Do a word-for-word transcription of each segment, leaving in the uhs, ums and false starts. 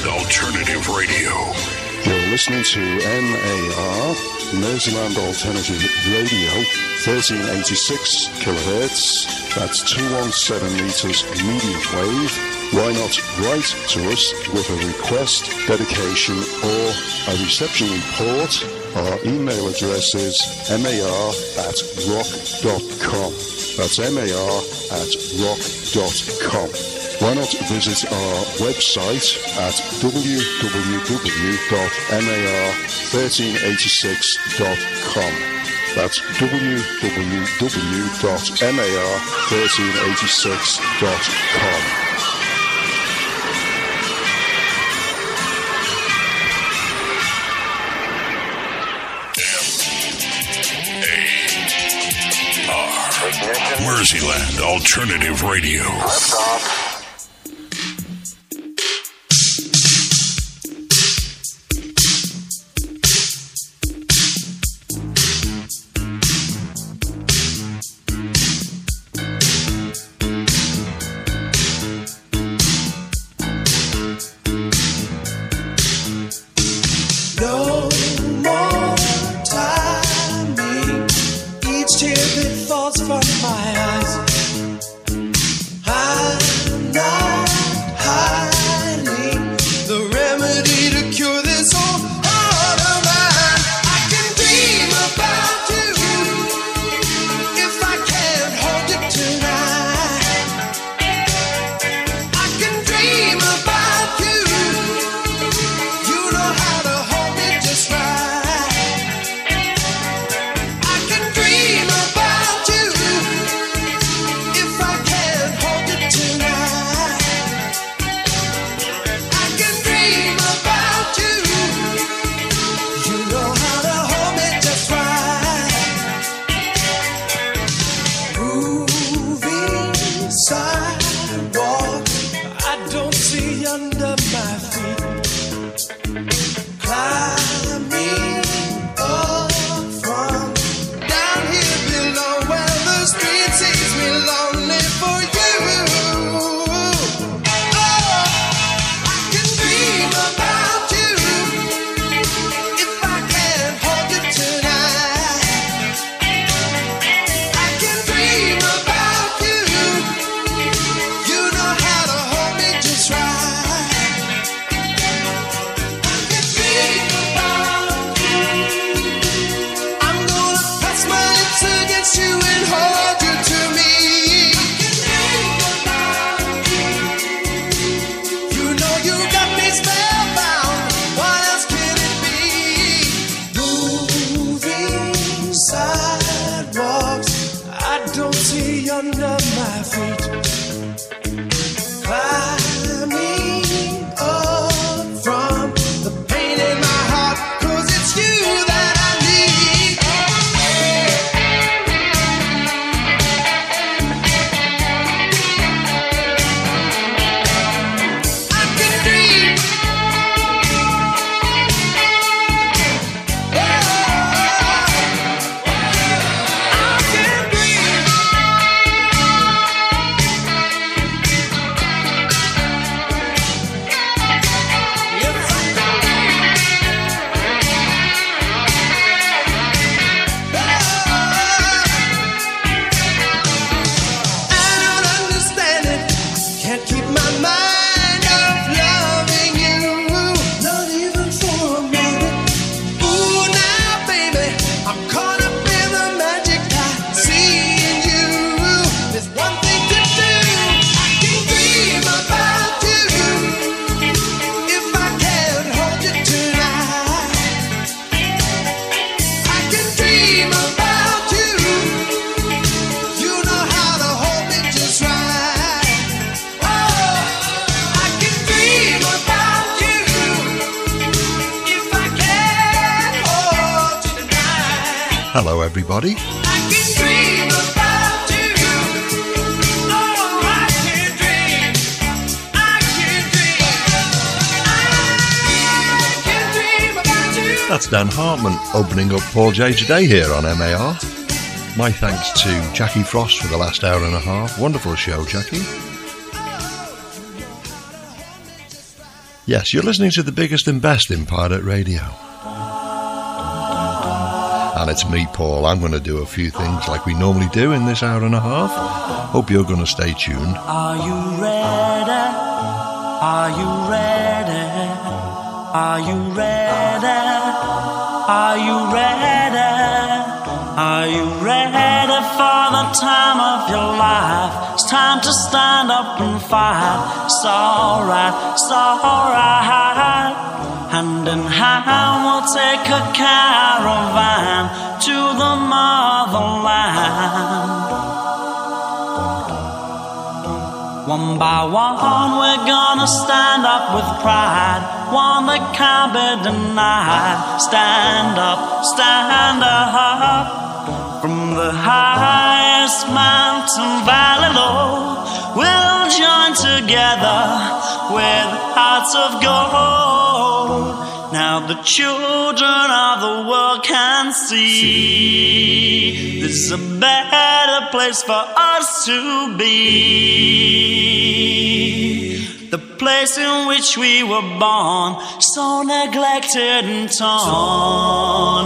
Merseyland Alternative Radio. You're listening to M A R, Merseyland Alternative Radio, thirteen eighty-six kilohertz. That's two hundred seventeen meters medium wave. Why not write to us with a request, dedication, or a reception report? Our email address is mar at rock dot com. That's mar at rock dot com. Why not visit our website at w w w dot mar thirteen eighty-six dot com. That's w w w dot mar thirteen eighty-six dot com. Merseyland Alternative Radio. Hello, everybody. That's Dan Hartman opening up Paul J today here on M A R. My thanks to Jackie Frost for the last hour and a half. Wonderful show, Jackie. Yes, you're listening to the biggest and best in pirate radio. And it's me, Paul. I'm going to do a few things like we normally do in this hour and a half. Hope you're going to stay tuned. Are you ready? Are you ready? Are you ready? Are you ready? Are you ready for the time of your life? It's time to stand up and fight. It's alright, it's alright. Hand in hand we'll take a caravan to the motherland. One by one we're gonna stand up with pride, one that can't be denied. Stand up, stand up. From the highest mountain valley low, we'll join together with hearts of gold. Now the children of the world can see this is a better place for us to be. The place in which we were born, so neglected and torn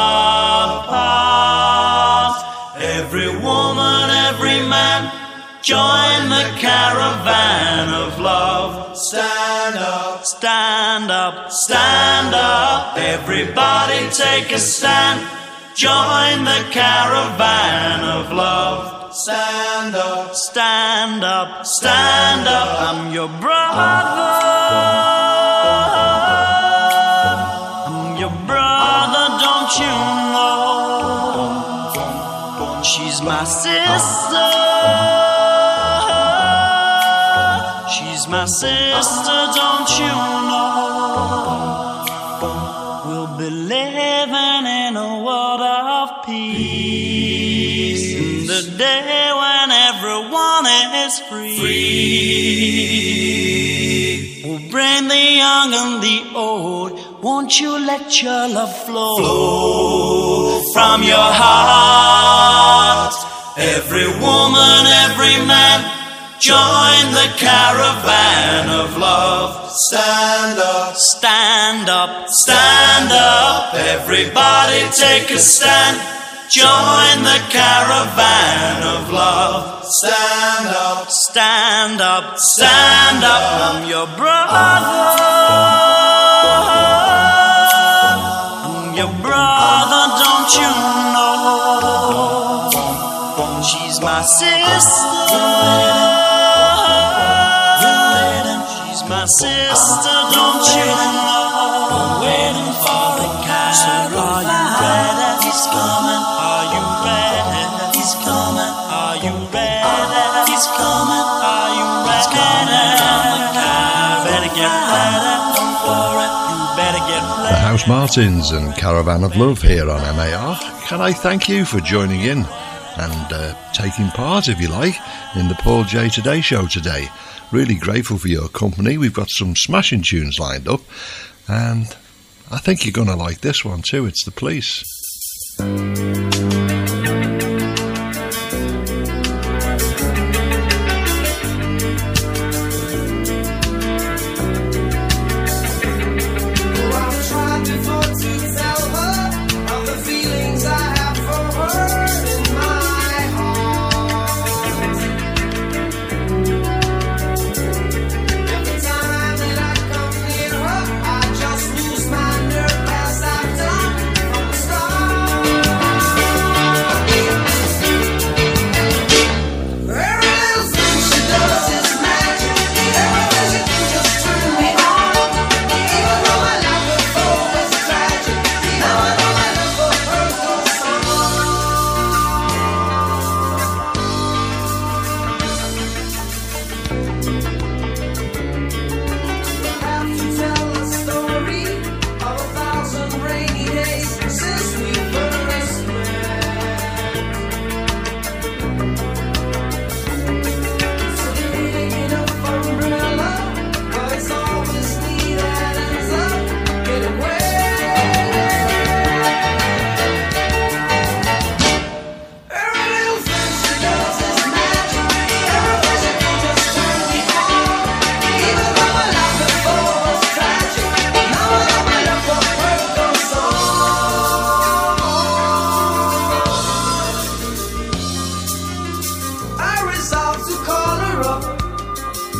apart. Every woman, every man, join the caravan of love. Stand up, stand up, stand up. Everybody take a stand. Join the caravan of love. Stand up, stand up, stand up. I'm your brother. I'm your brother, don't you know? She's my sister. She's my sister, don't you know? We'll be living in a world of peace, in the day when everyone is free. free. We'll bring the young and the old. Won't you let your love flow, flow from your heart? Every woman, every man, join the caravan of love. Stand up, stand up, stand up. Everybody take a stand. Join the caravan of love. Stand up, stand up, stand up. I'm your brother. I'm your brother, don't you know? She's my sister. My sister, don't you know? Waiting for the caravan. So are you ready? He's coming. Are you ready? He's coming. Are you ready? He's coming. Are you ready? Better get ready. Don't worry. You better get ready. The House Martins and Caravan of Love here on M A R. Can I thank you for joining in and uh, taking part, if you like, in the Paul J Today show today. Really grateful for your company. We've got some smashing tunes lined up, and I think you're going to like this one too. It's The Police. Just lose my nerve as I've done from the start.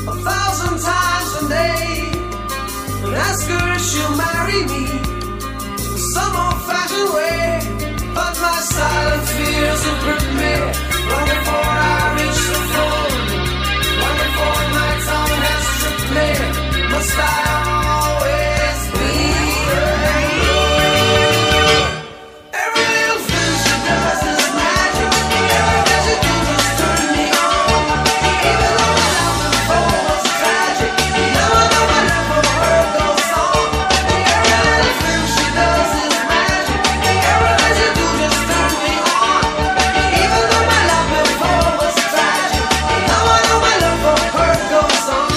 a thousand times a day, and ask her if she'll marry me in some old-fashioned way. But my silent fears have gripped me long before I reach the phone, long before my tongue has tricked me. Must I always be alone? Every little thing she does is magic. Everything she does is turn me on. Even though my love before was tragic, now I know my love for her goes on. Every little thing she does is magic. Everything she does just turn me on. Even though my love before was tragic, now I know my love for her goes on.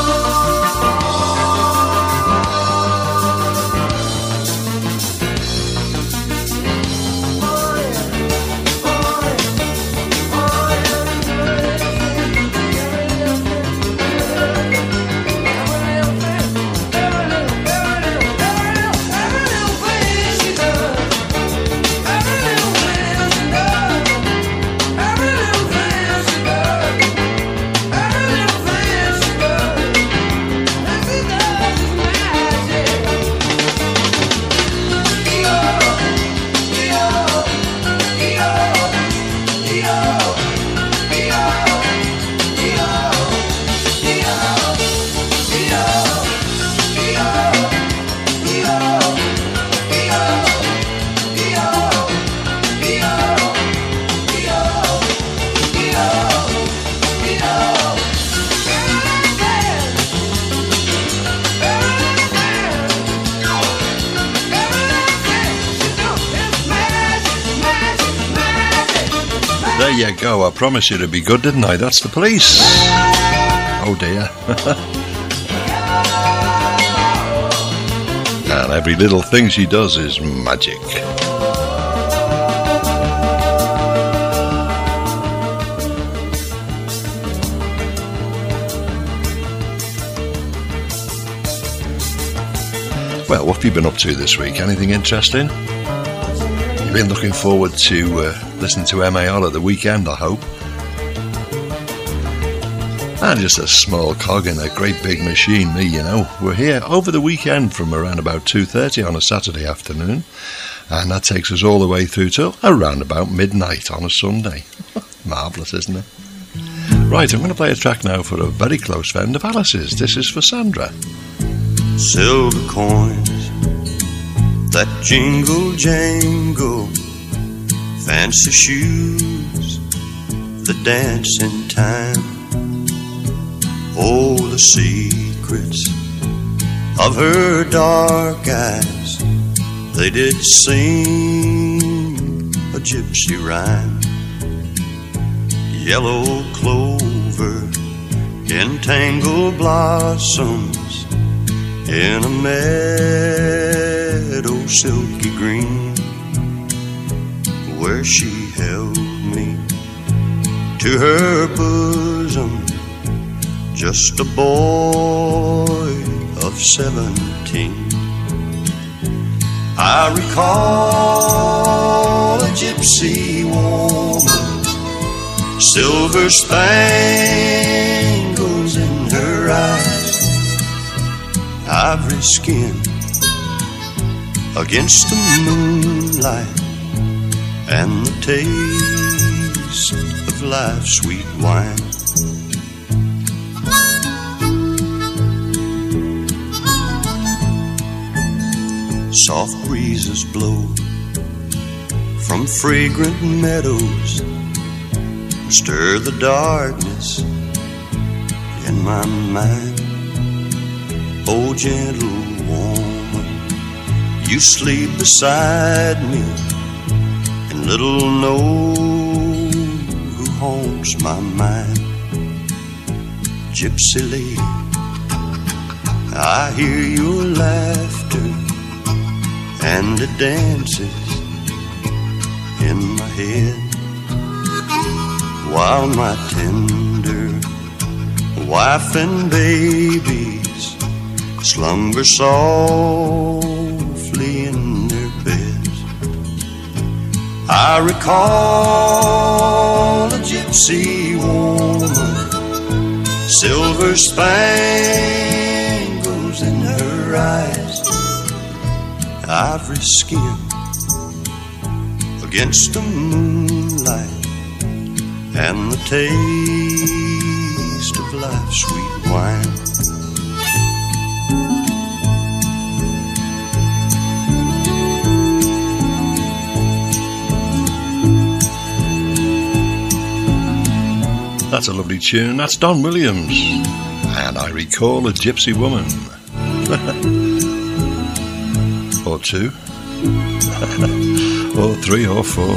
There you go, I promised you it'd be good, didn't I? That's the Police. Oh dear. And every little thing she does is magic. Well, what have you been up to this week? Anything interesting? You've been looking forward to uh, listening to M A R at the weekend, I hope. I'm just a small cog in a great big machine, me, you know. We're here over the weekend from around about two thirty on a Saturday afternoon, and that takes us all the way through till around about midnight on a Sunday. Marvellous, isn't it? Right, I'm going to play a track now for a very close friend of Alice's. This is for Sandra. Silver coins that jingle jangle, fancy shoes that dance in time. Oh, the secrets of her dark eyes, they did sing a gypsy rhyme. Yellow clover in tangled blossoms, in a meadow silky green, where she held me to her bosom, just a boy of seventeen. I recall a gypsy woman, silver spangles in her eyes, ivory skin against the moonlight, and the taste of life's sweet wine. Soft breezes blow from fragrant meadows, stir the darkness in my mind. Oh, gentle woman, you sleep beside me, and little know who haunts my mind. Gypsy lady, I hear your laughter, and it dances in my head, while my tender wife and babies slumber softly in their beds. I recall a gypsy woman, silver spangles in her eyes, ivory skin against the moonlight, and the taste of life's sweet wine. That's a lovely tune. That's Don Williams. And I recall a gypsy woman. Or two. Or three or four.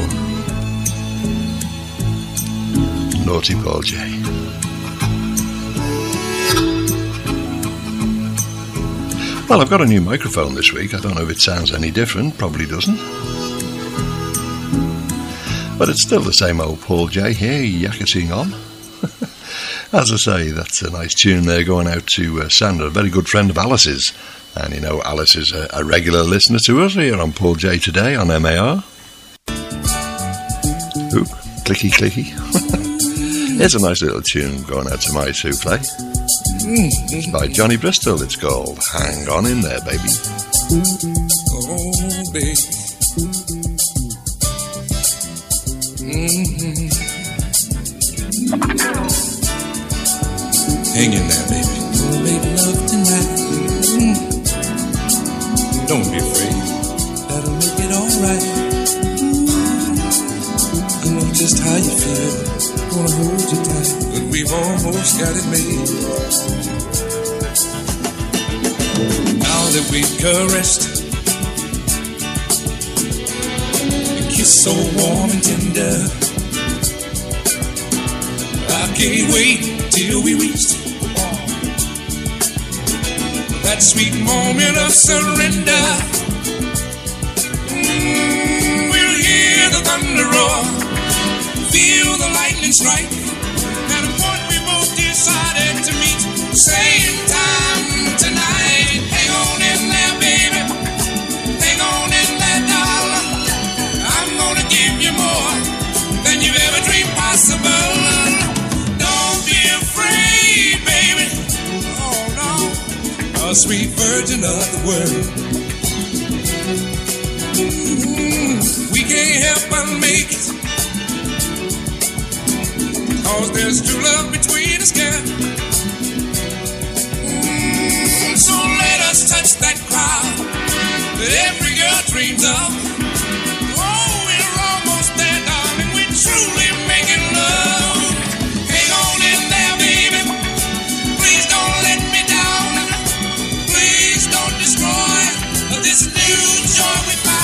Naughty Paul J. Well, I've got a new microphone this week. I don't know if it sounds any different. Probably doesn't. But it's still the same old Paul J here, yakketing on. As I say, that's a nice tune there going out to uh, Sandra, a very good friend of Alice's. And you know, Alice is a, a regular listener to us here on Paul J Today on M A R. Oop, clicky clicky. Here's a nice little tune going out to my souffle. It's by Johnny Bristol, it's called Hang On In There, Baby. Oh, baby. Mm-hmm. Hang in there, baby. We'll make love tonight. Mm. Don't be afraid. That'll make it alright. I know just how you feel. Gonna hold you tight, but we've almost got it made. Now that we've caressed, a kiss so warm and tender, I can't wait till we reach that sweet moment of surrender. Mm, we'll hear the thunder roar, feel the lightning strike, and what we both decided to meet, same time tonight. Hang on in there, baby. Hang on in there, darling. I'm gonna give you more than you've ever dreamed possible. Don't be afraid, baby. Oh no, a sweet virgin of the world. Mm, we can't help but make it, 'cause there's true love between us, girl. Mm, so let us touch that crowd that every girl dreams of. Oh, we're almost there, darling. We're truly making love. Hang on in there, baby. Please don't let me down. Please don't destroy this new joy we found.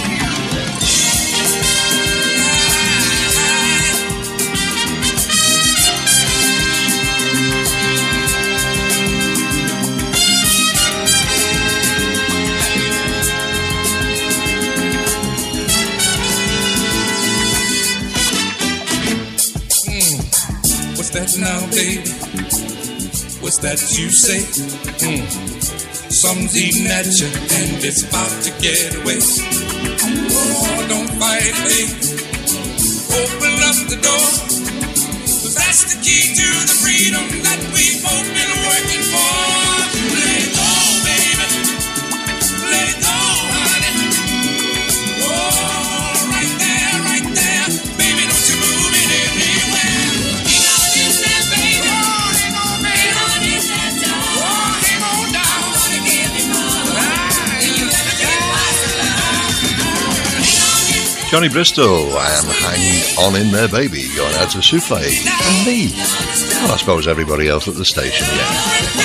What's that now, baby? What's that you say? Mm. Something's eating at you and it's about to get away. Oh, don't fight, baby. Open up the door, 'cause that's the key to the freedom that we've both been working for. Let it go, baby. Let it go, honey. Oh, right there, right there. Baby, don't you move it anywhere. Hang on in there, baby. Oh, hang on, baby. Hang on in there, darling. Oh, hang on down. I'm gonna give you more than you ever dreamed possible. Johnny Bristol and Hang On In There, Baby, going out to Souffle and me. Well, I suppose everybody else at the station, yeah.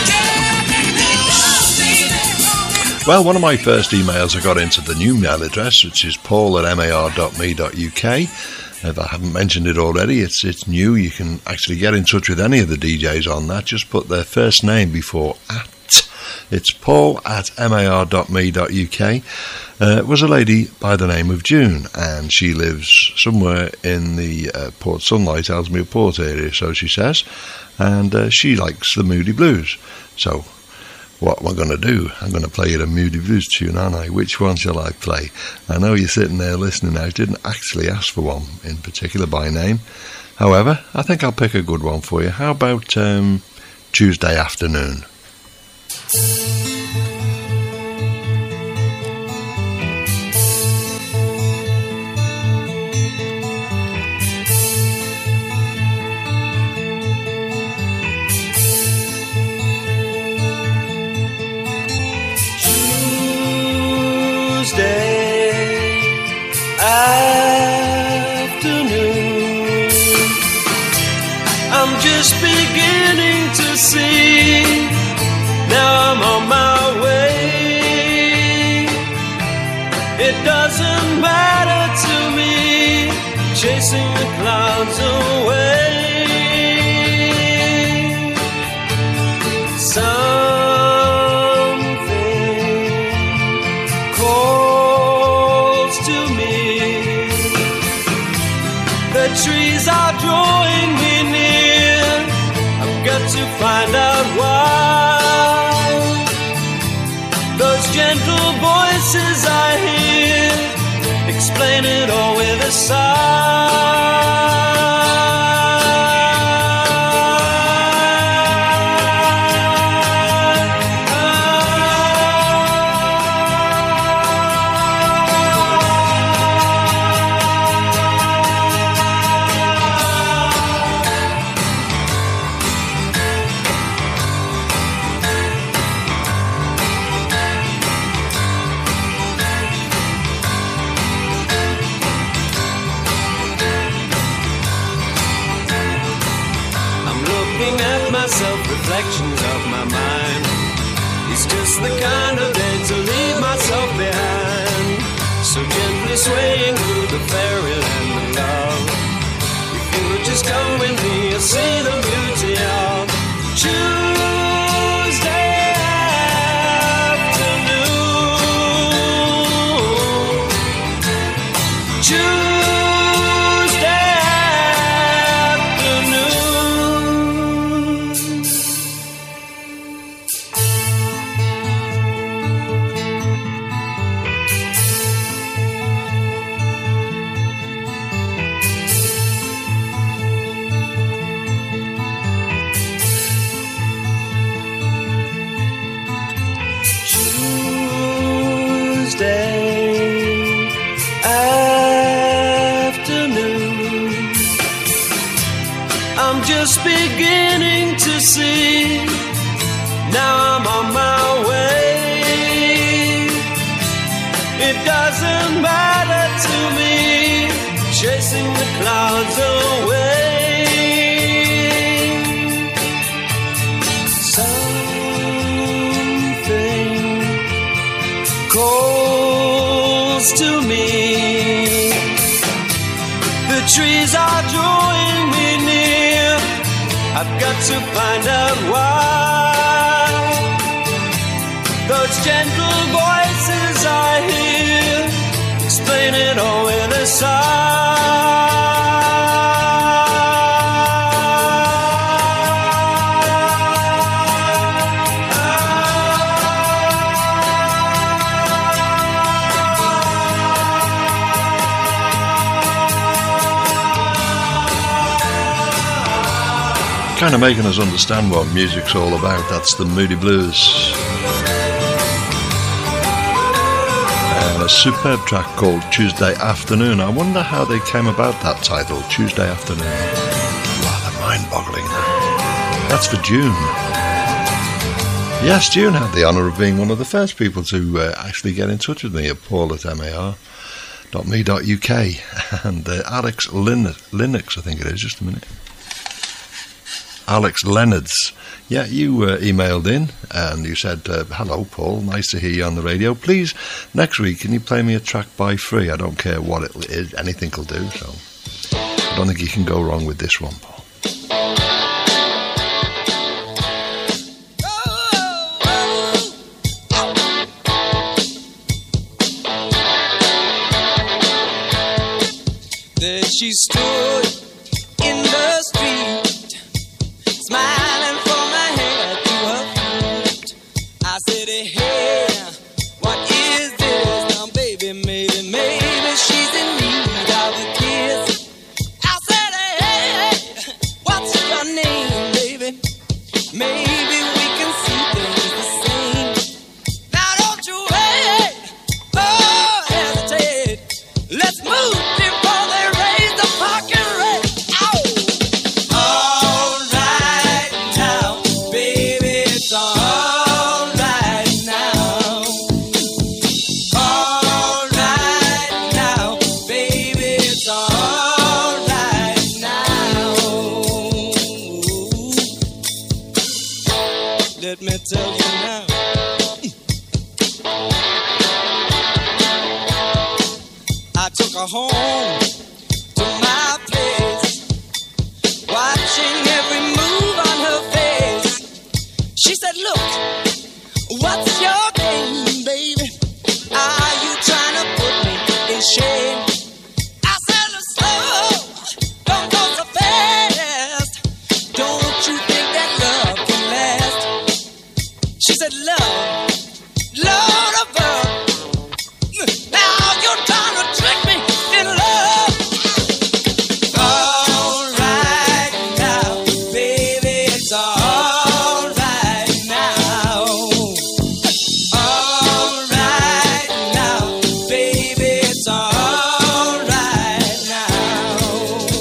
Well, one of my first emails I got into the new mail address, which is paul at m a r dot m e dot u k. If I haven't mentioned it already, it's it's new. You can actually get in touch with any of the D Js on that. Just put their first name before at. It's paul at m a r dot m e dot u k. Uh, was a lady by the name of June, and she lives somewhere in the uh, Port Sunlight, Ellesmere Port area, so she says, and uh, she likes the Moody Blues. So what am I going to do? I'm going to play you a Moody Blues tune, aren't I? Which one shall I play? I know you're sitting there listening now. I didn't actually ask for one in particular by name. However, I think I'll pick a good one for you. How about um, Tuesday Afternoon. Afternoon, I'm just beginning to see. Now I'm on my way. It doesn't matter to me, chasing the clouds away. Something calls to me. The trees are drawing me near. I've got to find out why. Those gentle voices I hear explain it all with a sigh. Reflections of my mind. It's just the kind of day to leave myself behind. So gently swaying through the fairyland of love. If you would just come with me, you'll see the beauty of Tuesday afternoon. Tuesday just beginning to see. Now I'm on my way. It doesn't matter to me, chasing the clouds away. Something calls to me. The trees are drawing me near. I've got to find out why. Those gentle voices I hear explain it all with a sigh. Kind of making us understand what music's all about. That's the Moody Blues. And a superb track called Tuesday Afternoon. I wonder how they came about that title, Tuesday Afternoon. Rather mind-boggling. That's for June. Yes, June had the honour of being one of the first people to uh, actually get in touch with me at paul at mar dot me dot u k. And uh, Alex Lin- Linux, I think it is, just a minute. Alex Leonards. Yeah, you uh, emailed in and you said, uh, hello, Paul, nice to hear you on the radio. Please, next week, can you play me a track by free? I don't care what it is, anything will do, so I don't think you can go wrong with this one, Paul. There she stood in the street, smiling from her head to her feet. I said, hey, what is this? Now, baby, maybe, maybe she's in need of a kiss. I said, hey, what's your name, baby? Maybe me tell you now. I took her home to my place, watching every move on her face. She said, look, what's your game, baby? Are you trying to put me in shame? I said, slow, don't go so fast. Don't you think that love can last? She said, love, Lord above. Now you're trying to trick me in love. All right now, baby, it's all right now. All right now, baby, it's all right now.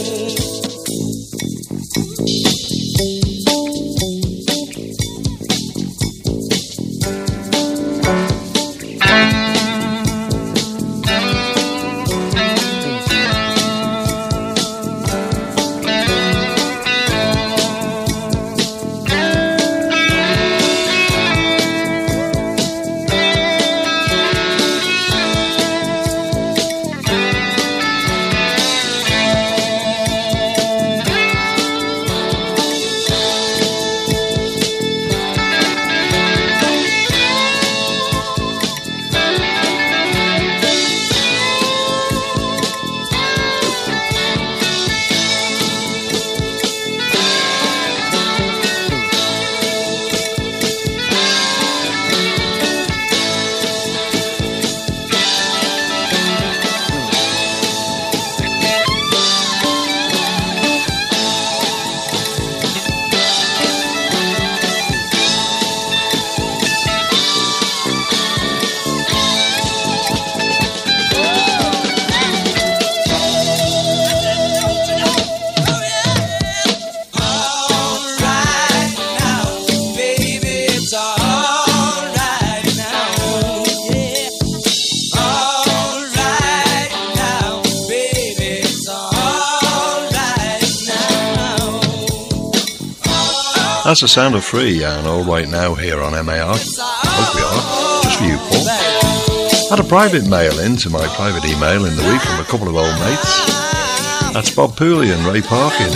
That's the sound of Free and All Right Now here on M A R. Hope we are. Just for you, Paul. Had a private mail in to my private email in the week from a couple of old mates. That's Bob Pooley and Ray Parkin.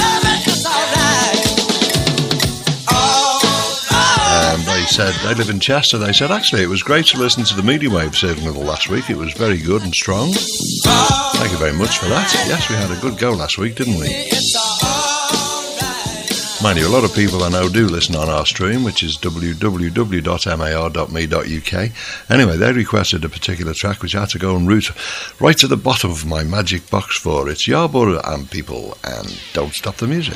And they said, they live in Chester, they said, actually, it was great to listen to the medium wave signal last week. It was very good and strong. Thank you very much for that. Yes, we had a good go last week, didn't we? Mind you, a lot of people I know do listen on our stream, which is w w w dot m a r dot m e dot u k. Anyway, they requested a particular track which I had to go and route right to the bottom of my magic box for. It's Yarborough and People and Don't Stop the Music.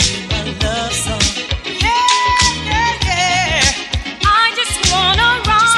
Wanna rock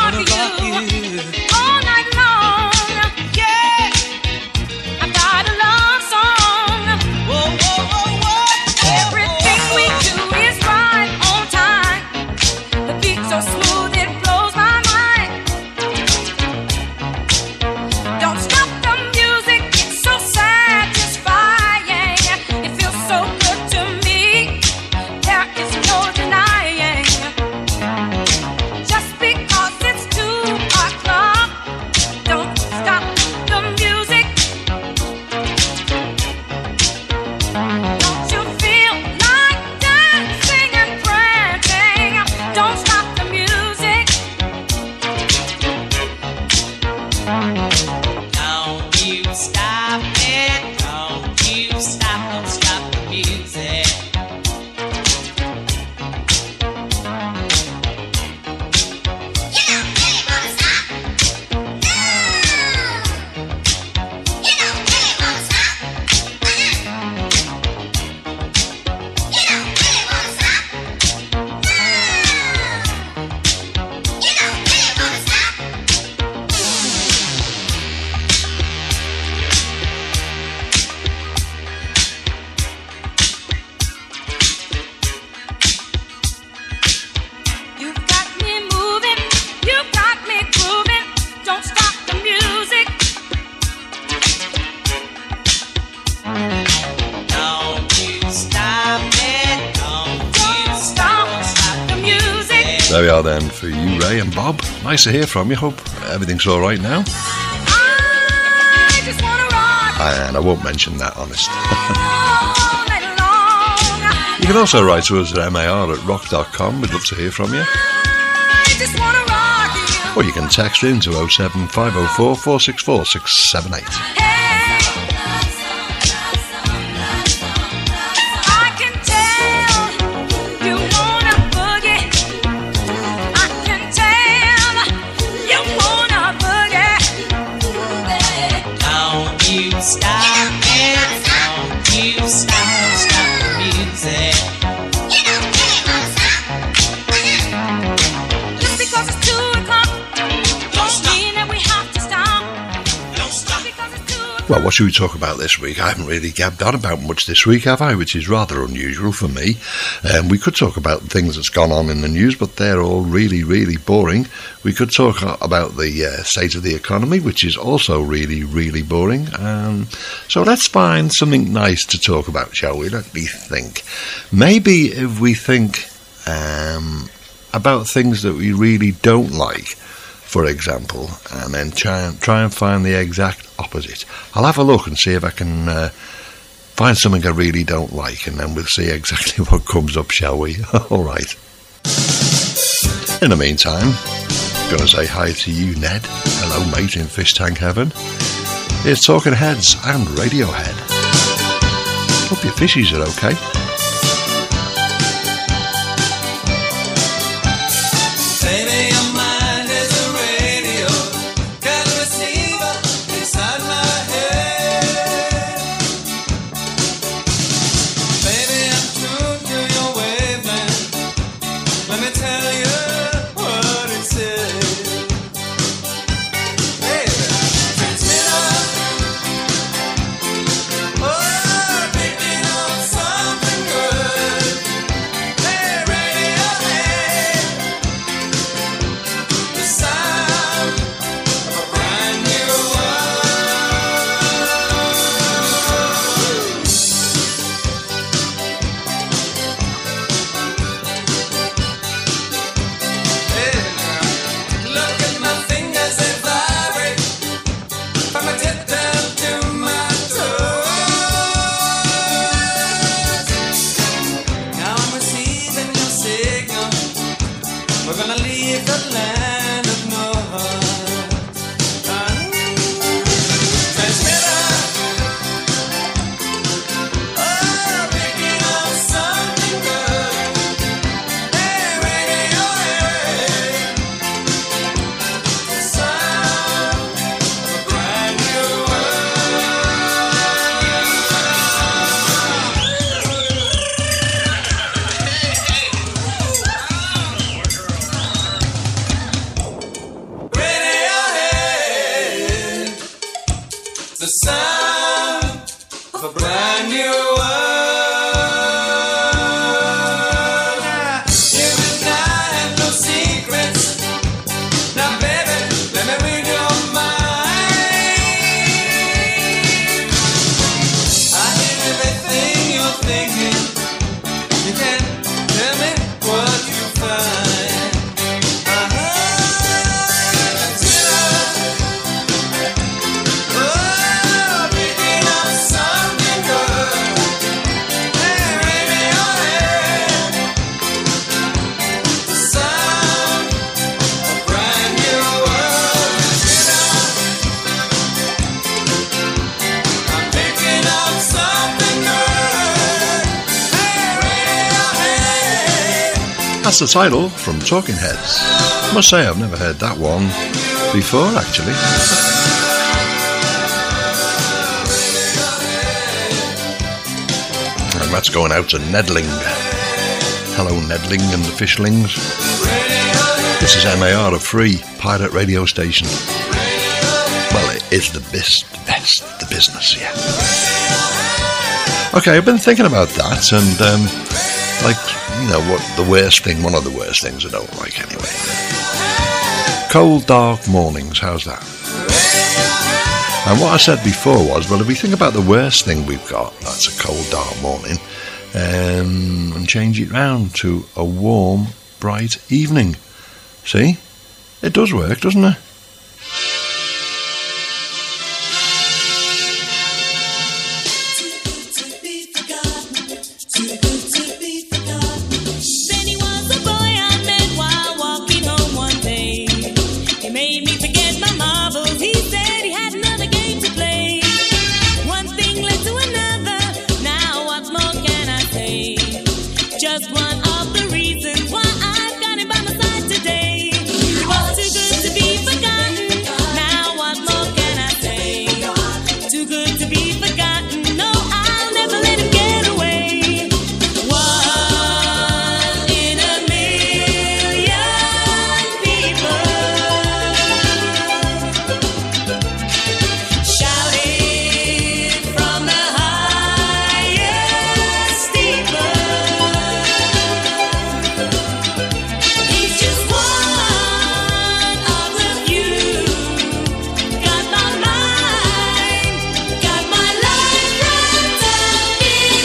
There we are then for you, Ray and Bob. Nice to hear from you. Hope everything's all right now. I just wanna rock And I won't mention that, honest. all night long. You can also write to us at mar at rock dot com. We'd love to hear from you. I just wanna rock you. Or you can text in to oh seven five oh four, four six four, six seven eight. Hey, I can tell you wanna boogie. I can tell you wanna boogie. Don't you stop it, don't you stop, stop the music. Just because it's two o'clock, don't mean that we have to stop. Because it's two o'clock. Well, what should we talk about this week? I haven't really gabbed on about much this week, have I? Which is rather unusual for me. Um, we could talk about things that's gone on in the news, but they're all really, really boring. We could talk about the uh, state of the economy, which is also really, really boring. Um, so let's find something nice to talk about, shall we? Let me think. Maybe if we think um, about things that we really don't like, for example, and then try and, try and find the exact opposite. I'll have a look and see if I can uh, find something I really don't like, and then we'll see exactly what comes up, shall we? All right. In the meantime, going to say hi to you, Ned. Hello, mate, in Fish Tank Heaven. Here's Talking Heads and Radiohead. Hope your fishies are okay. Baby, your mind is a radio, got a receiver inside my head. Baby, I'm tuned to your wavelength. Let me tell you what it says. Baby, transmitter, oh, picking up something good. Hey, Radiohead. The sound of a brand new world. Hey, now, look at my fingers, they vibrate from my tip down to my toes. Now I'm receiving your signal. We're gonna leave the land of North. Transmitter, oh, picking up something good. Hey, Radiohead, the sound of a brand new world. Radiohead, the sound of a brand new world. You and I have no secrets. Now, baby, let me read your mind. I hear everything you're thinking. You can tell me what you find. Uh-huh. Oh, picking up something good. Hey, Radiohead, the sound of a brand new world. I'm picking up something good. Hey, Radiohead. That's the title from Talking Heads. I must say I've never heard that one before, actually. And that's going out to Nedling. Hello, Nedling and the Fishlings. This is M A R, a free pirate radio station. Well, it is the best, best, the business, yeah. Okay, I've been thinking about that, and um, like, you know, what the worst thing, one of the worst things I don't like anyway. Cold, dark mornings, how's that? And what I said before was, well, if we think about the worst thing we've got, that's a cold, dark morning, um, and change it round to a warm, bright evening. See? It does work, doesn't it? Then he was a boy I met while walking home one day. He made me forget my marbles. He said he had another game to play. One thing led to another. Now what more can I say? Just one of the reasons why I've got him by my side today. He was too good to be forgotten. Now what more can I say? Too good to be forgotten. No, I'll never let him get away. One in a million people shouting from the highest steeple. He's just one of the few. Got my mind, got my life wrapped up in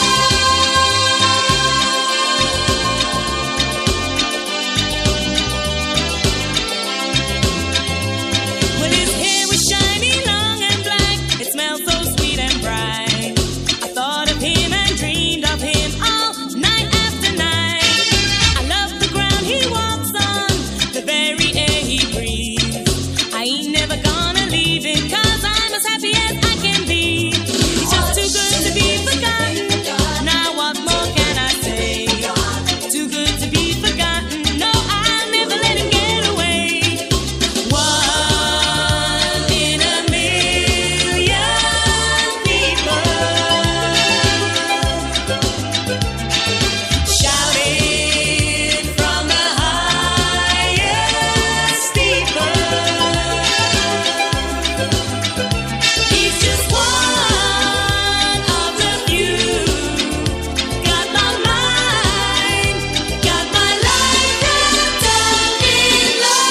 When his hair was shiny, long and black, it smelled so sweet and bright. I thought of him and dreamed of him all night after night. I love the ground he walks on, the very air he breathes. I ain't never gonna leave him, cause I'm as happy as I can be. He's just too good to be forgotten. Now what more can I say? Too good to be forgotten. No, I'll never let him get away. One in a million people shouting from the highest steeple. He's just one of the few. Got my mind, got my life wrapped up in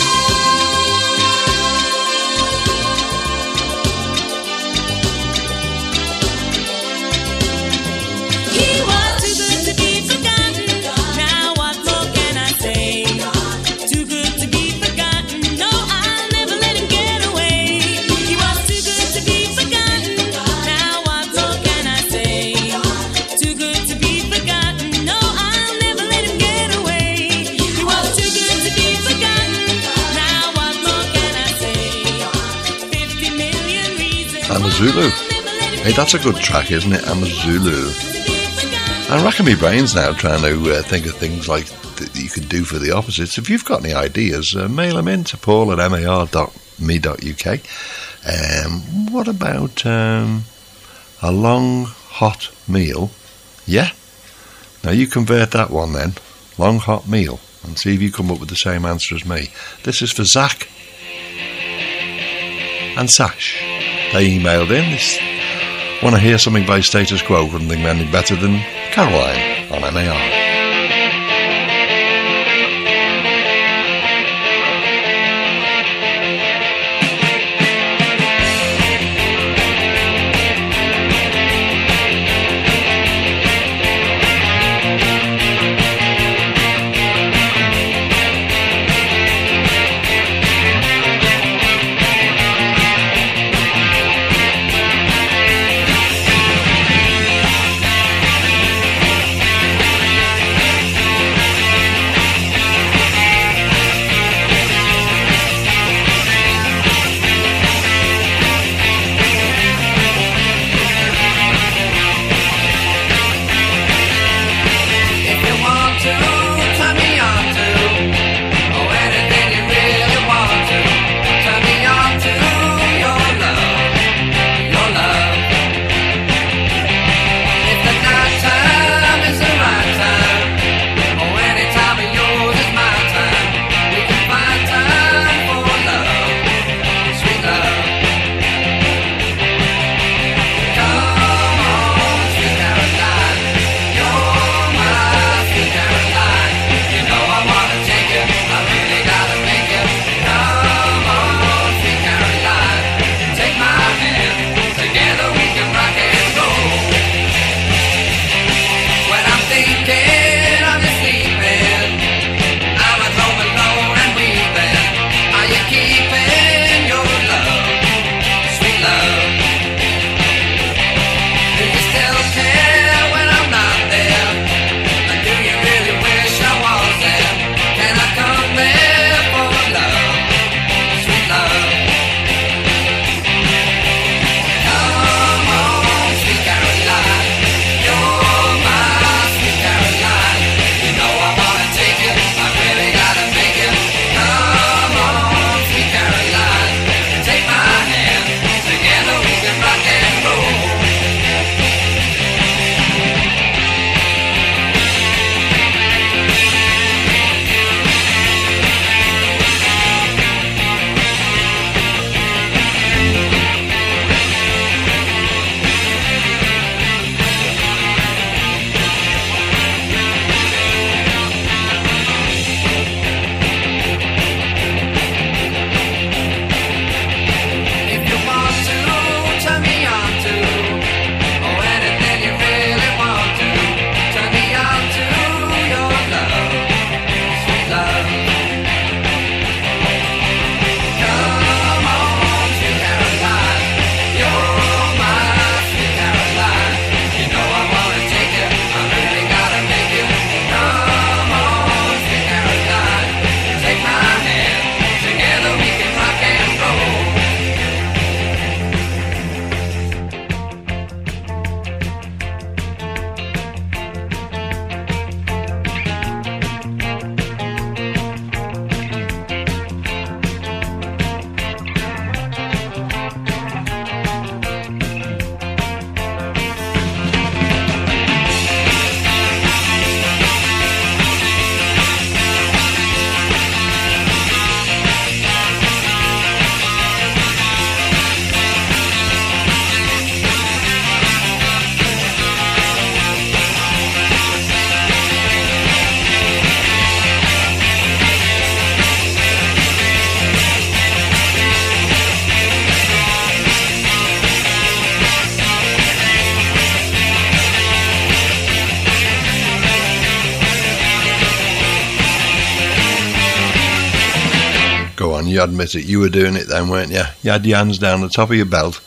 He was too good to be forgotten. Now what more can I say? Too good to be forgotten. No, I'll never let him get away. He was too good to be forgotten. Now what more can I say? Too good to be forgotten. No, I'll never let him get away. He was too good to be forgotten. Now what more can I say? Fifty million reasons. Amazulu. Hey, that's a good track, isn't it? Amazulu. I'm racking my brains now trying to uh, think of things like that you could do for the opposites. If you've got any ideas, uh, mail them in to paul at mar dot me dot u k. Um, what about um, a long, hot meal? Yeah? Now you convert that one then. Long, hot meal. And see if you come up with the same answer as me. This is for Zach and Sash. They emailed in. This, want to hear something by Status Quo, couldn't think of anything better than Caroline on M A R. He on, you admit it, you were doing it then, weren't you? You had your hands down the top of your belt.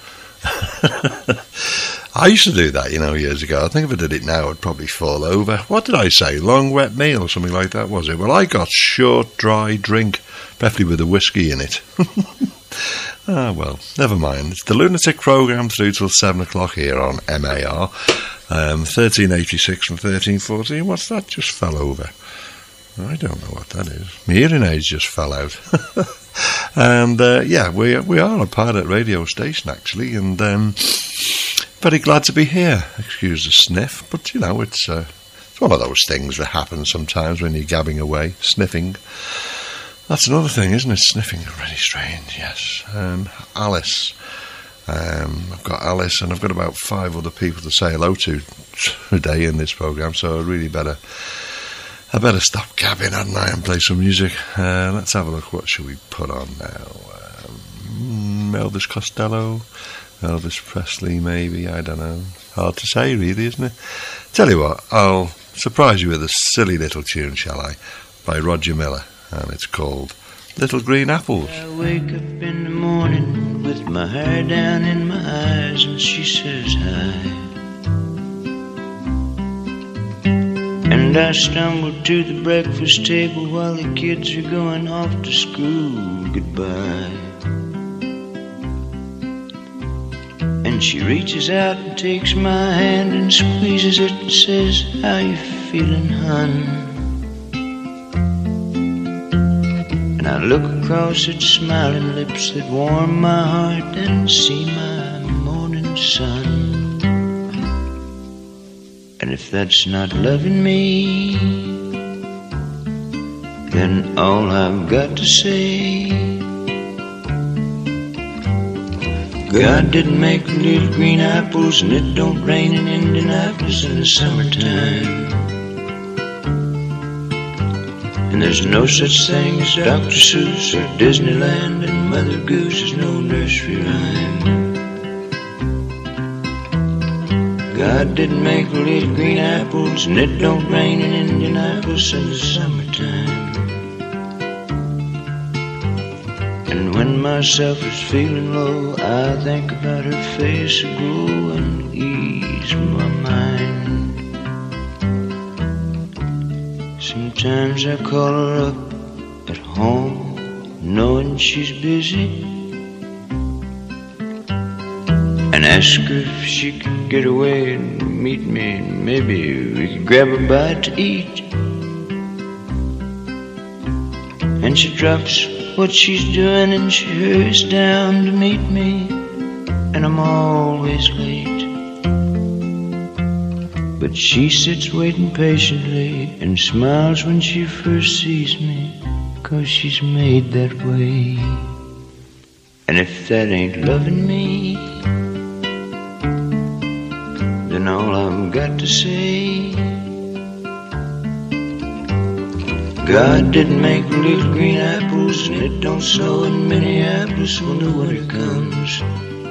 I used to do that, you know, years ago. I think if I did it now, I'd probably fall over. What did I say? Long wet meal or something like that, was it? Well, I got short, dry drink, preferably with a whiskey in it. Ah, well, never mind. It's the Lunatic Programme through till seven o'clock here on M A R. Um, thirteen eighty-six from thirteen fourteen. What's that? Just fell over. I don't know what that is. My hearing aids just fell out. And, uh, yeah, we, we are a pirate radio station, actually, and um, very glad to be here. Excuse the sniff, but, you know, it's, uh, it's one of those things that happen sometimes when you're gabbing away, sniffing. That's another thing, isn't it? Sniffing is really strange, yes. Um, Alice. Um, I've got Alice, and I've got about five other people to say hello to today in this programme, so I really better... I better stop gabbing, hadn't I, and play some music. Uh, let's have a look. What should we put on now? Um, Elvis Costello, Elvis Presley, maybe. I don't know. Hard to say, really, isn't it? Tell you what, I'll surprise you with a silly little tune, shall I? By Roger Miller, and it's called Little Green Apples. I wake up in the morning with my hair down in my eyes, and she says hi. And I stumble to the breakfast table while the kids are going off to school. Goodbye. And she reaches out and takes my hand and squeezes it and says, how you feeling, hun? And I look across at smiling lips that warm my heart and see my morning sun. And if that's not loving me, then all I've got to say, God didn't make little green apples, and it don't rain in Indianapolis in the summertime. And there's no such thing as Doctor Seuss or Disneyland, and Mother Goose is no nursery rhyme. God didn't make little green apples, and it don't rain in Indianapolis in the summertime. And when myself is feeling low, I think about her face aglow and ease my mind. Sometimes I call her up at home, knowing she's busy, and ask her if she could get away and meet me, and maybe we could grab a bite to eat. And she drops what she's doing and she hurries down to meet me, and I'm always late. But she sits waiting patiently and smiles when she first sees me, 'cause she's made that way. And if that ain't loving me, then all I've got to say, God didn't make little green apples, and it don't snow in Minneapolis when the winter comes.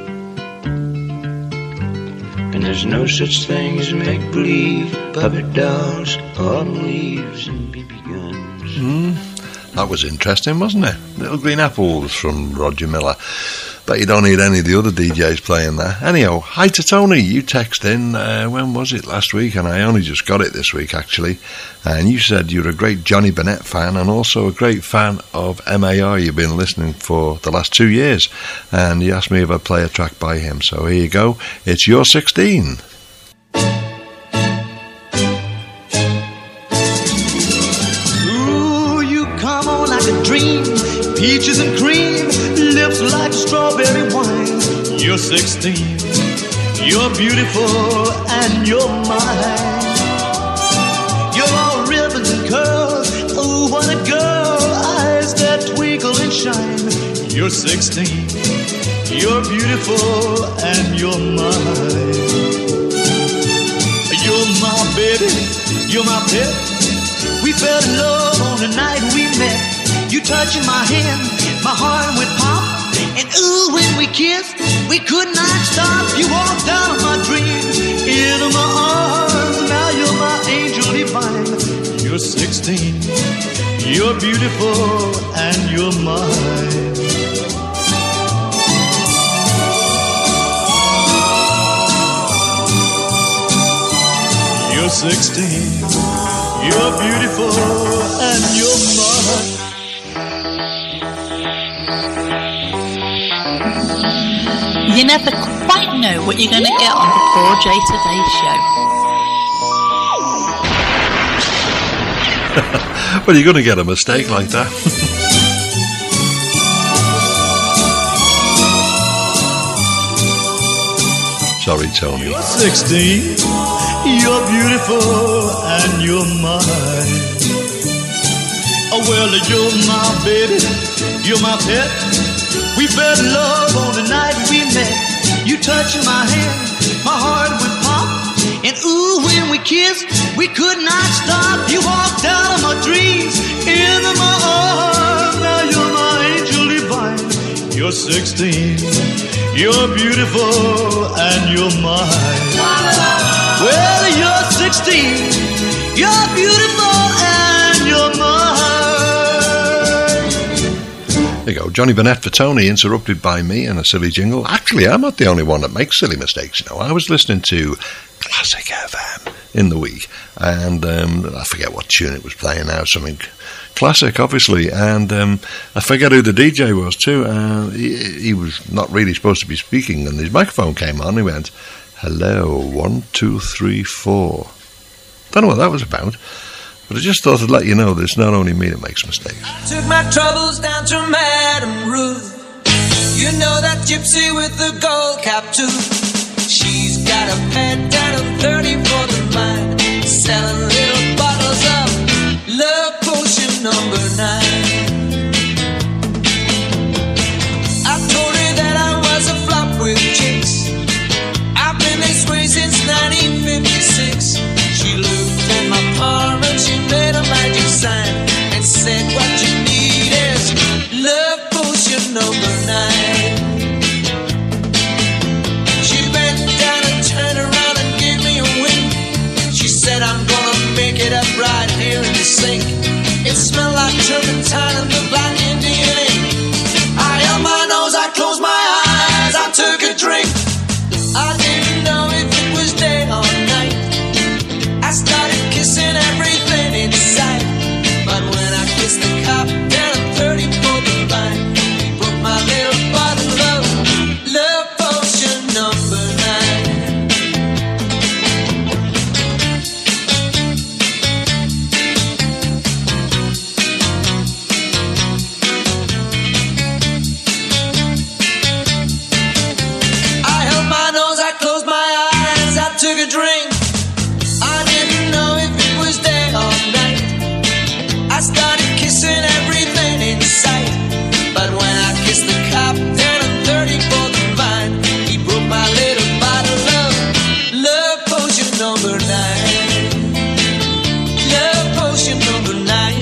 And there's no such thing as make-believe, puppet dolls, autumn leaves, and B B guns. Mm, that was interesting, wasn't it? Little Green Apples from Roger Miller. Bet you don't need any of the other D Js playing there. Anyhow, hi to Tony. You text in, uh, when was it, last week? And I only just got it this week, actually. And you said you're a great Johnny Bennett fan and also a great fan of M A R. You've been listening for the last two years. And you asked me if I'd play a track by him. So here you go. It's Your sixteen. Ooh, you come on like a dream. Peaches and cream, lips like strawberry wine. You're sixteen, you're beautiful and you're mine. You're all ribbons and curls, oh what a girl, eyes that twinkle and shine. You're sixteen, you're beautiful and you're mine. You're my baby, you're my pet. We fell in love on the night we met. You touching my hand, my heart went pop. And ooh, when we kissed, we could not stop. You walked out of my dreams, into my arms. Now you're my angel divine. You're You're sixteen, you're beautiful and you're mine. You're sixteen, you're beautiful and you're mine. You never quite know what you're going to get on the Paul J Today Show. Well, you're going to get a mistake like that. Sorry, Tony. You're sixteen, you're beautiful and you're mine. Oh, well, you're my baby, you're my pet. We fell in love on the night we met. You touched my hand, my heart would pop. And ooh, when we kissed, we could not stop. You walked out of my dreams, into my arms. Now you're my angel divine. You're sixteen, you're beautiful and you're mine. Well, you're sixteen, you're beautiful and you're mine. There you go, Johnny Burnett for Tony, interrupted by me and a silly jingle. Actually, I'm not the only one that makes silly mistakes, you know. I was listening to Classic F M in the week, and um, I forget what tune it was playing now, something classic, obviously, and um, I forget who the D J was too. Uh, he, he was not really supposed to be speaking, and his microphone came on, he went, hello, one, two, three, four. Don't know what that was about. But I just thought I'd let you know that it's not only me that makes mistakes. I took my troubles down to Madame Ruth. You know that gypsy with the gold cap too. She's got a pad down on thirty-fourth line, selling little bottles of love potion number nine. I told her that I was a flop with chicks. I've been this way since nineteen fifty-six. She looked at my palm and she made a magic sign and said, what you need is love potion number nine. She bent down and turned around and gave me a wink. She said, I'm gonna make it up right here in the sink. It smelled like turpentine and the black Indian ink. I held my nose, I closed my eyes, I took a drink. I didn't know if it was day or night. I started kissing everything in sight. But when I kissed the cop down at thirty-fourth line, he broke my little bottle of love potion number nine. I held my nose, I closed my eyes, I took a drink. I didn't know if it was day or night. I started kissing everything in sight. But when I kissed the cop down on thirty-fourth line, he broke my little bottle of love potion number nine. Love potion number nine.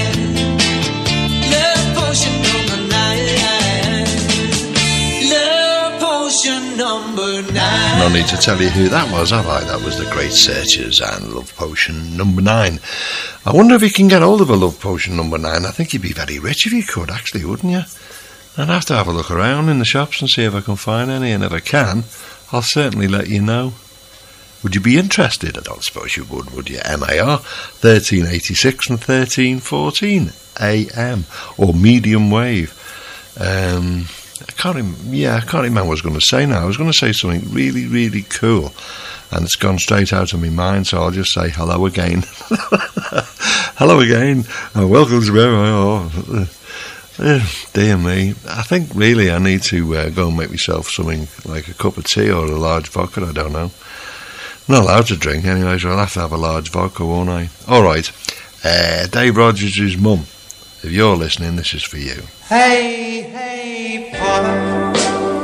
Love potion number nine. Love potion number nine. No need to tell you who that was, have I? That was the Great Searchers and Love Potion number nine. I wonder if you can get hold of a Love Potion number nine. I think you'd be very rich if you could, actually, wouldn't you? I'd have to have a look around in the shops and see if I can find any, and if I can, I'll certainly let you know. Would you be interested? I don't suppose you would, would you? M A R thirteen eighty-six and thirteen fourteen A M, or medium wave. Um... I can't, rem- yeah, I can't remember what I was going to say now. I was going to say something really, really cool, and it's gone straight out of my mind, so I'll just say hello again. Hello again, and welcome to where I are. Uh, dear me, I think really I need to uh, go and make myself something like a cup of tea or a large vodka, I don't know. I'm not allowed to drink anyway, so I'll have to have a large vodka, won't I? Alright, uh, Dave Rogers' mum, if you're listening, this is for you. Hey, hey, Paula,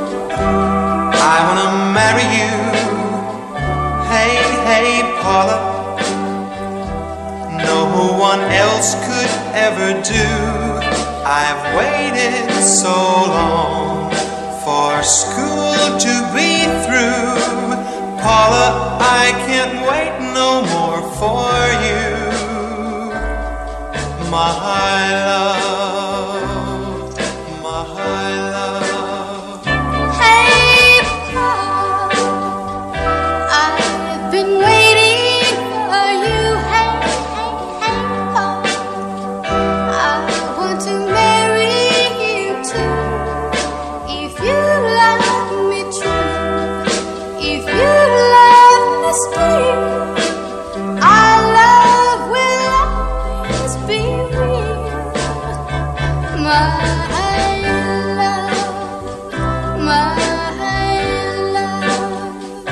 I wanna marry you. Hey, hey, Paula, no one else could ever do. I've waited so long for school to be through. Paula, I can't wait no more for you. my love, my love. Hey, Paul, I've been waiting for you. Hey, hey, hey, Paul, I want to marry you too. If you love me true, if you love me still, our love will always be real. My love, my love.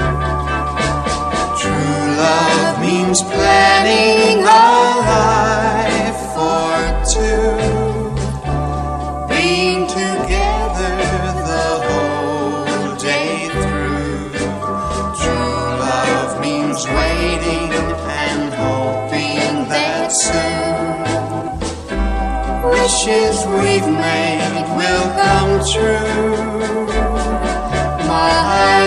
True love means planning a life for two, being together the whole day through. True love means waiting and hoping that soon wishes we've made will come true. My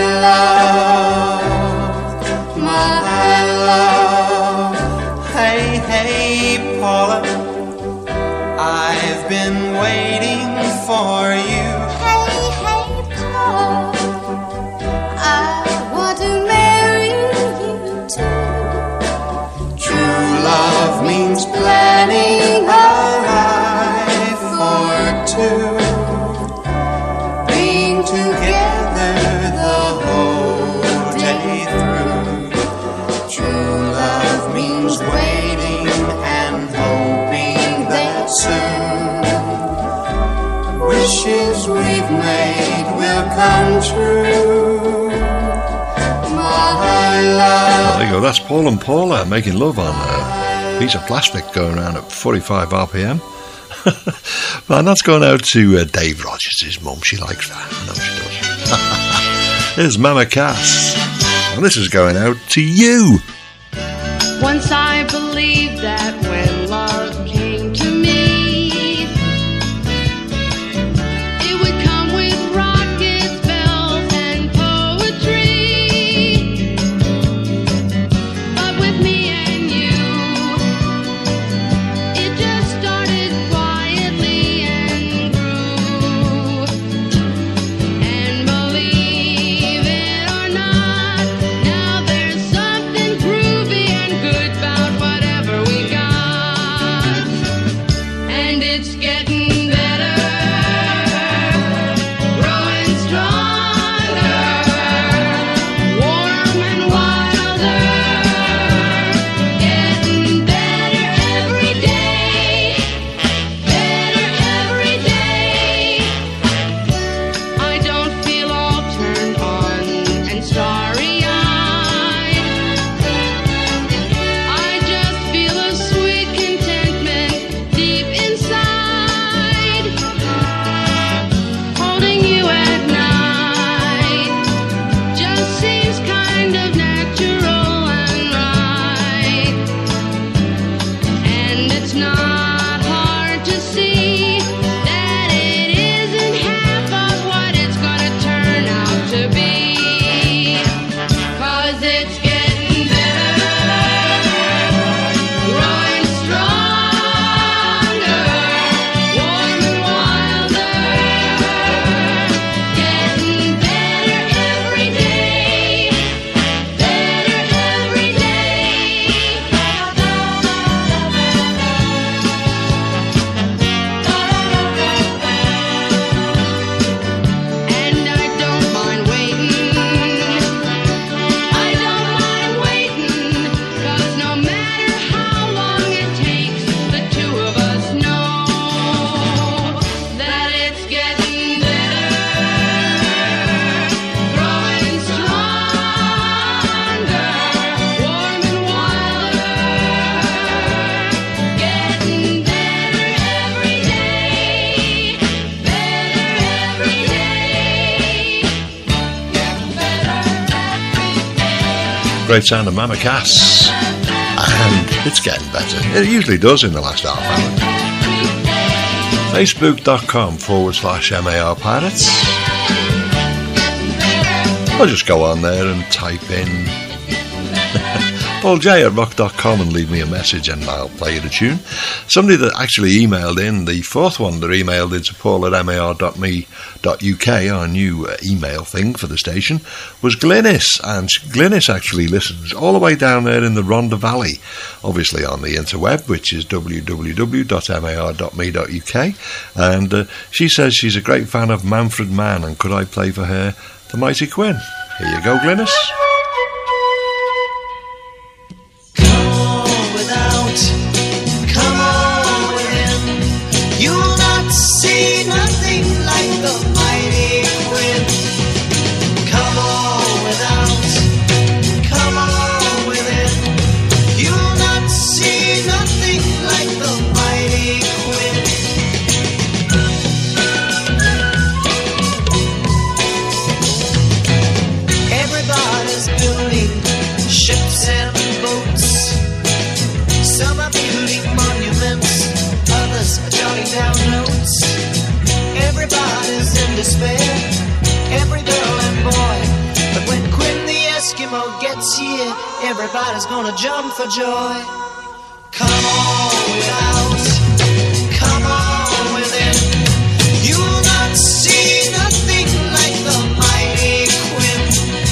love, my love. Hey, hey, Paula, I've been waiting for you. Hey, hey, Paul, I want to marry you too. True love means planning a life for two, being together the whole day through. True love means waiting and hoping that soon wishes we've made will come true. My love. There you go, that's Paul and Paula making love on a piece of plastic going around at forty-five R P M. And that's going out to uh, Dave Rogers, his mum. She likes that. I know she does. Here's Mama Cass. And this is going out to you. Once I believed that when love came to me, it would come with rockets, bells, and poetry. But with me and you, it just started quietly and grew. And believe it or not, now there's something groovy and good about whatever we got. And it's getting better, growing stronger, warm and wilder, getting better every day, better every day. I don't feel all turned on and starry-eyed. I just feel a sweet contentment deep inside. Holding you at night just seems kind of natural and right. And it's not hard to see that it isn't half of what it's gonna turn out to be. 'Cause it's getting better, growing stronger, warm and wilder, getting better every day, better every day. And I don't mind waiting, I don't mind waiting, 'cause no matter how long it takes, the two of us know that it's getting better, growing stronger, warm and wilder, getting better every day, better every day, better every day. Great sound of Mama Cass. And it's getting better. It usually does in the last half hour. Facebook.com forward slash MAR Pirates. Or just go on there and type in paul j at rock dot com and leave me a message and I'll play you the tune. Somebody that actually emailed in, the fourth one that emailed in to paul at mar dot me dot u k, our new uh, email thing for the station, was Glynis. And Glynis actually listens all the way down there in the Rhondda Valley, obviously on the interweb, which is w w w dot mar dot me dot u k. And uh, she says she's a great fan of Manfred Mann, and could I play for her The Mighty Quinn? Here you go, Glynis. Come on in. You'll not see nothing like the mighty Quinn. Come on without. Come on within. You'll not see nothing like the mighty Quinn. Everybody's building ships and boats. Some are building monuments, others are jotting down notes. Everybody's in despair, every girl and boy. But when Quinn the Eskimo gets here, everybody's gonna jump for joy. Come on without, come on within. You'll not see nothing like the mighty Quinn.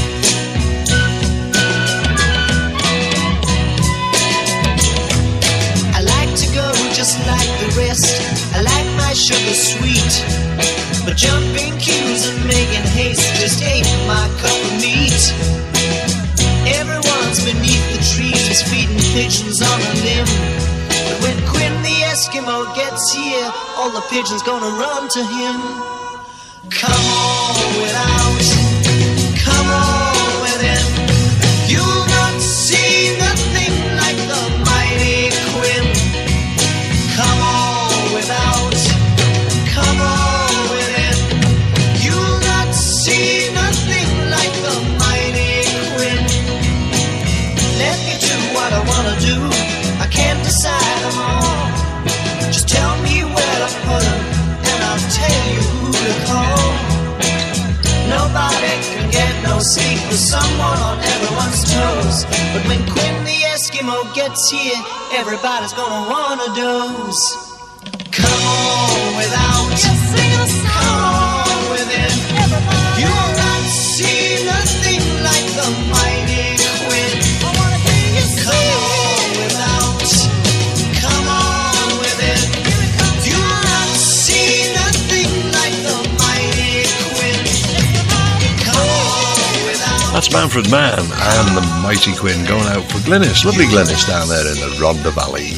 I like to go just like the rest. I like my sugar sweet. But jumping queues and making haste just ain't my cup of meat. Everyone's beneath the trees feeding pigeons on a limb. But when Quinn the Eskimo gets here, all the pigeons gonna run to him. Come on without, come on within. You'll not see nothing like the mighty Quinn. Come on without, come on within. You'll not see nothing like the mighty Quinn. Let me do what I wanna do. I can't decide them all. Just tell me where to put them, and I'll tell you who to call. Nobody can get no sleep with someone on everyone's toes. But when Quinn the Eskimo gets here, everybody's gonna wanna doze. Come on without, come on within. You'll not see nothing like the mighty Quinn. Come on without, come on within. You'll not see nothing like the mighty Quinn. Come on without. That's Manfred Mann and the Mighty Quinn going out for Glynis. Lovely Glynis down there in the Rhondda Valley.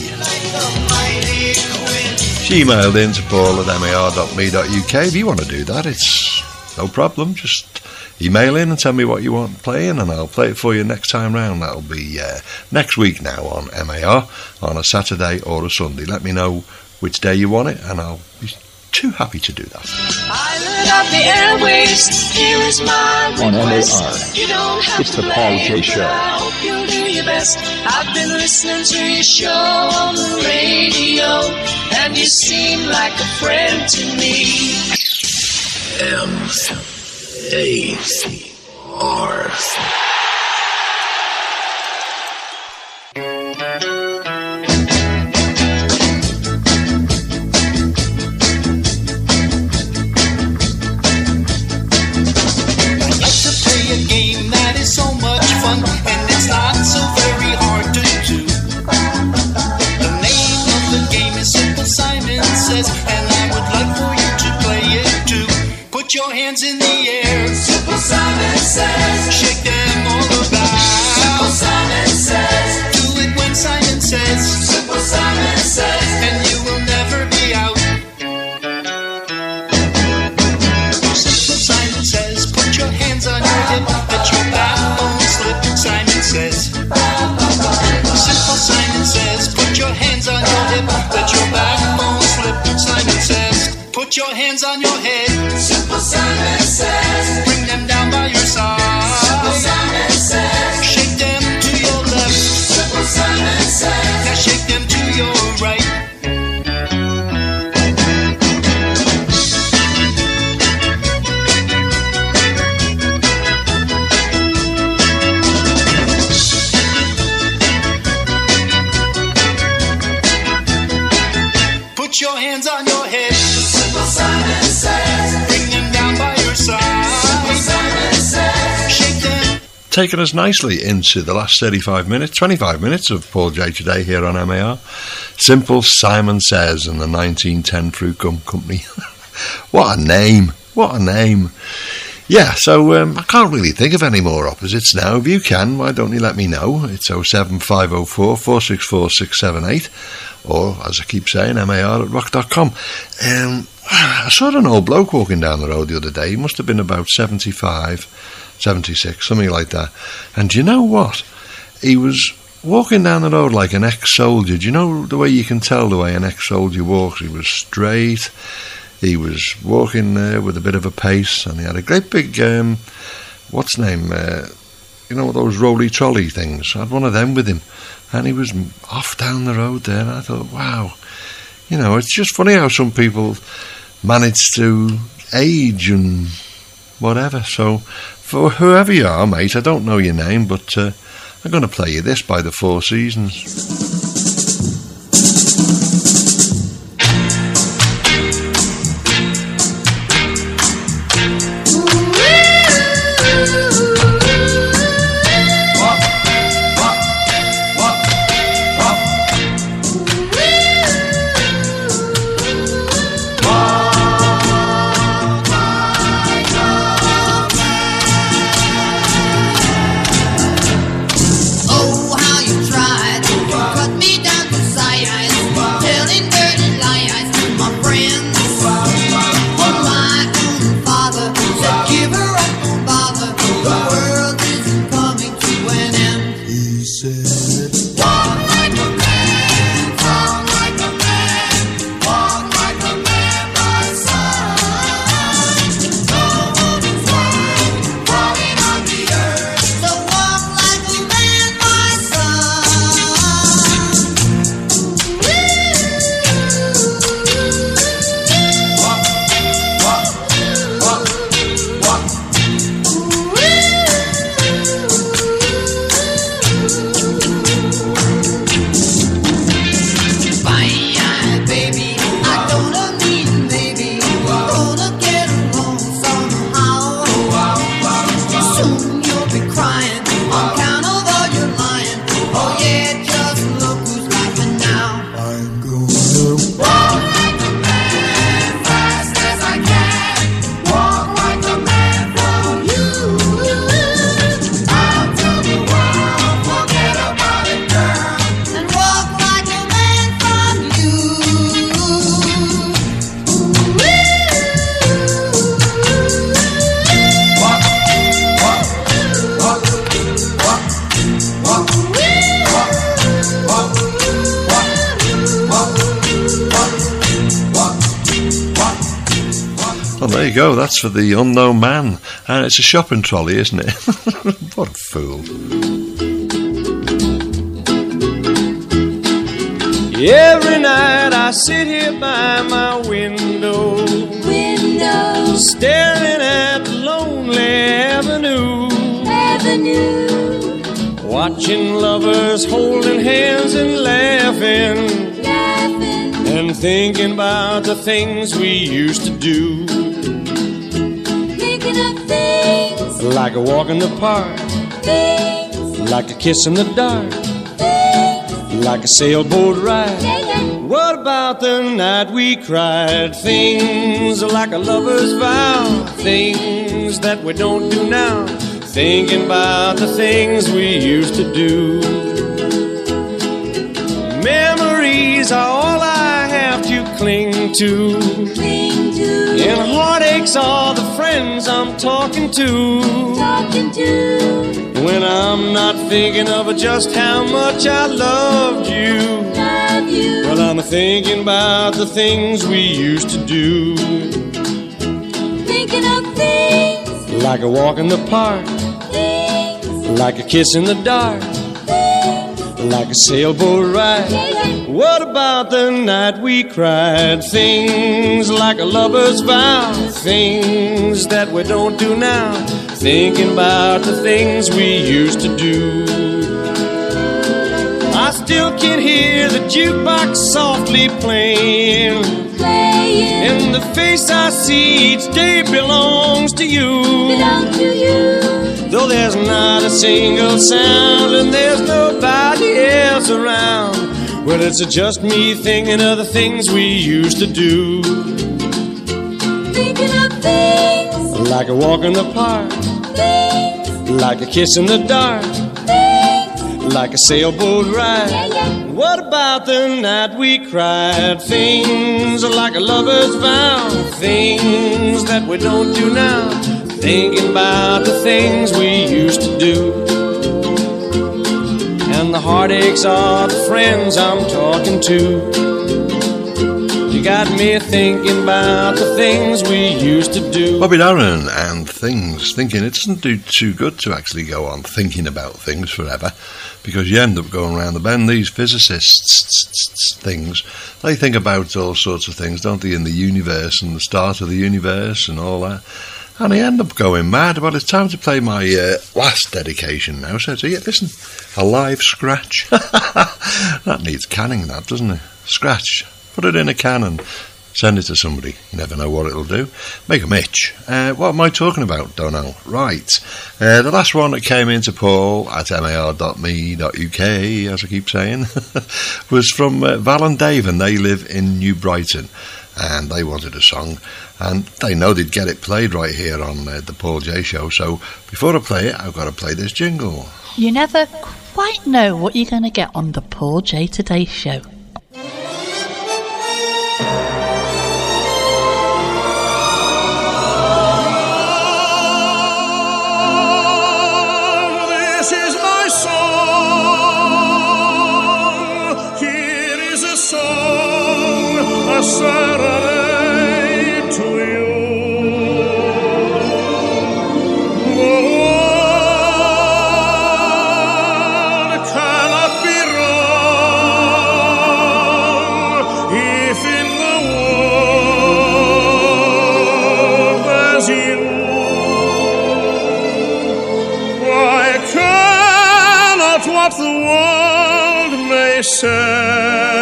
She emailed in to paul at mar dot me dot u k. If you want to do that, it's no problem. Just email in and tell me what you want playing, and I'll play it for you next time round. That'll be uh, next week now on M A R, on a Saturday or a Sunday. Let me know which day you want it, and I'll be too happy to do that. Pilot of the airwaves, here is my On M A R, request. You don't have it's to the Paul play, J. but Show. I hope you'll do your best. I've been listening to your show on the radio, and you seem like a friend to me. M A R. So much fun, and it's not so very hard to do. The name of the game is Simple Simon Says, and I would like for you to play it too. Put your hands in the air. Simple Simon Says. Shake them all about. Simple Simon Says. Do it when Simon says. Simple Simon Says. And you will never be out. Simple Simon Says. Put your hands on your hip. Let your backbone slip. Simon Says. Simple Simon Says. Put your hands on your hip. Let your backbone slip. Simon Says. Put your hands on your head. Simple Simon Says. Bring them down by your side. Simple Simon Says. Shake them to your left. Simple Simon Says. Now shake them to your right. Put your hands on your head. Simple Simon says. Bring them down by your side. Simple Simon says. Shake them. Taking us nicely into the last thirty-five minutes, twenty-five minutes of Paul J Today here on M A R. Simple Simon Says and the nineteen ten Fruit Gum Company. What a name. What a name. Yeah, so um, I can't really think of any more opposites now. If you can, why don't you let me know? It's oh seven five oh four, four six four, six seven eight, or, as I keep saying, M A R at rock dot com. Um, I saw an old bloke walking down the road the other day. He must have been about seventy-five, seventy-six, something like that. And do you know what? He was walking down the road like an ex-soldier. Do you know the way you can tell the way an ex-soldier walks? He was straight. He was walking there with a bit of a pace, and he had a great big, um, what's name, uh, you know, those roly-trolley things. I had one of them with him, and he was off down the road there, and I thought, wow, you know, it's just funny how some people manage to age and whatever. So, for whoever you are, mate, I don't know your name, but uh, I'm going to play you this by the Four Seasons. Oh, how you tried to cut me down to size, telling dirty lies to my friends. But my own father said, give her up, don't bother. The world isn't coming to an end. He said, walk like a man, talk like a man, walk like a man, my son. No woman's world, walking on the earth. So walk like a man, my son. Walk, walk, walk, walk. Bye, baby, I don't mean maybe. Gonna get along somehow. Soon you'll be crying on account of all your lying. Oh yeah, just look who's laughing now. I'm gonna walk like a man, fast as I can. Walk like a man from you. I'll tell the world, forget about it, girl, and walk like a man from you. Walk, walk, walk, walk, walk, walk, walk, Well, there you go. That's for the Unknown Man. And it's a shopping trolley, isn't it? What a fool. Every night I sit here by my window, Window, staring at the lonely avenue, avenue, watching lovers holding hands and laughing, laughing, and thinking about the things we used to do, thinking of things, like a walk in the park, things, like a kiss in the dark, things, like a sailboat ride. yeah, yeah. What about the night we cried? Things like a lover's vow, things that we don't do now, thinking about the things we used to do. Memories are all I have to cling to, Cling to, and heartaches are the friends I'm talking to, talking to, when I'm not thinking of just how much I loved you. love you, Well, I'm thinking about the things we used to do, thinking of things, like a walk in the park, things, like a kiss in the dark, things, like a sailboat ride. yeah, yeah. What about the night we cried? Things like a lover's vow, things that we don't do now, thinking about the things we used to do. I still can hear the jukebox softly playing. Playing. And the face I see each day belongs to you. Belong to you. Though there's not a single sound and there's nobody else around, well, it's just me thinking of the things we used to do. Thinking of things. Like a walk in the park. Things. Like a kiss in the dark. Things. Like a sailboat ride. Yeah, yeah. What about the night we cried? Things like a lover's vow. Things that we don't do now. Thinking about the things we used to do. And the heartaches are the friends I'm talking to. You got me thinking about the things we used to do. Bobby Darin and Things. Thinking it doesn't do too good to actually go on thinking about things forever, because you end up going around the bend. These physicists things, they think about all sorts of things, don't they, in the universe and the start of the universe and all that. And I end up going mad. Well, it's time to play my uh, last dedication now. So, so yeah, listen, a live scratch. That needs canning, that, doesn't it? Scratch. Put it in a can and send it to somebody. You never know what it'll do. Make 'em itch. Uh, what am I talking about? Don't know. Right. Uh, the last one that came into Paul at mar dot me dot u k, as I keep saying, was from uh, Val and Dave, and they live in New Brighton. And they wanted a song, and they know they'd get it played right here on uh, the Paul J Show. So before I play it, I've got to play this jingle. You never quite know what you're going to get on the Paul J Today Show. This is my song. Here is a song, a serenade to you. The world cannot be wrong if in the world there's you. Why cannot what the world may say?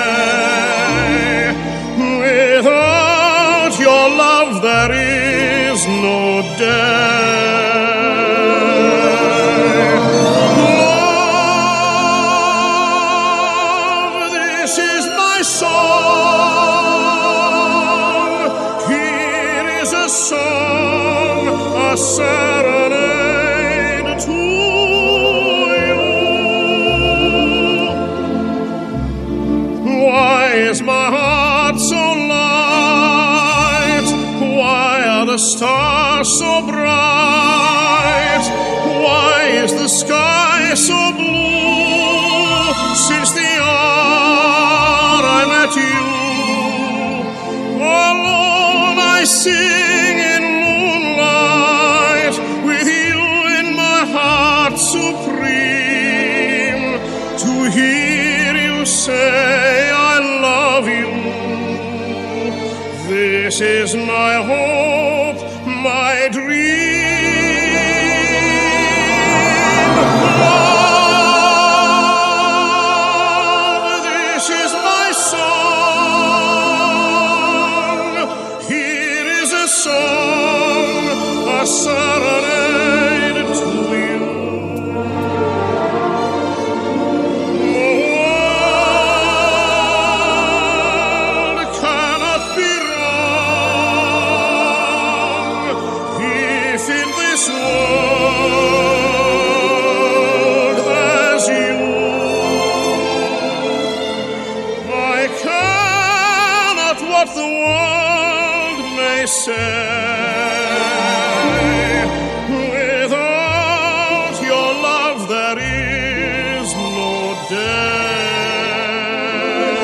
Without your love there is no day. Love, this is my song. Here is a song, a serenade to you. Why is my heart so light? Why are the stars so bright? Why is the sky so blue? Since the hour I met you, alone I sing in moonlight, with you in my heart supreme, to hear you say I love you. This is my hope, my dream. Love, this is my song. Here is a song, a serenade to you. The world cannot be wrong if in this world there's you. I cannot what the world may say. Without your love there is no day.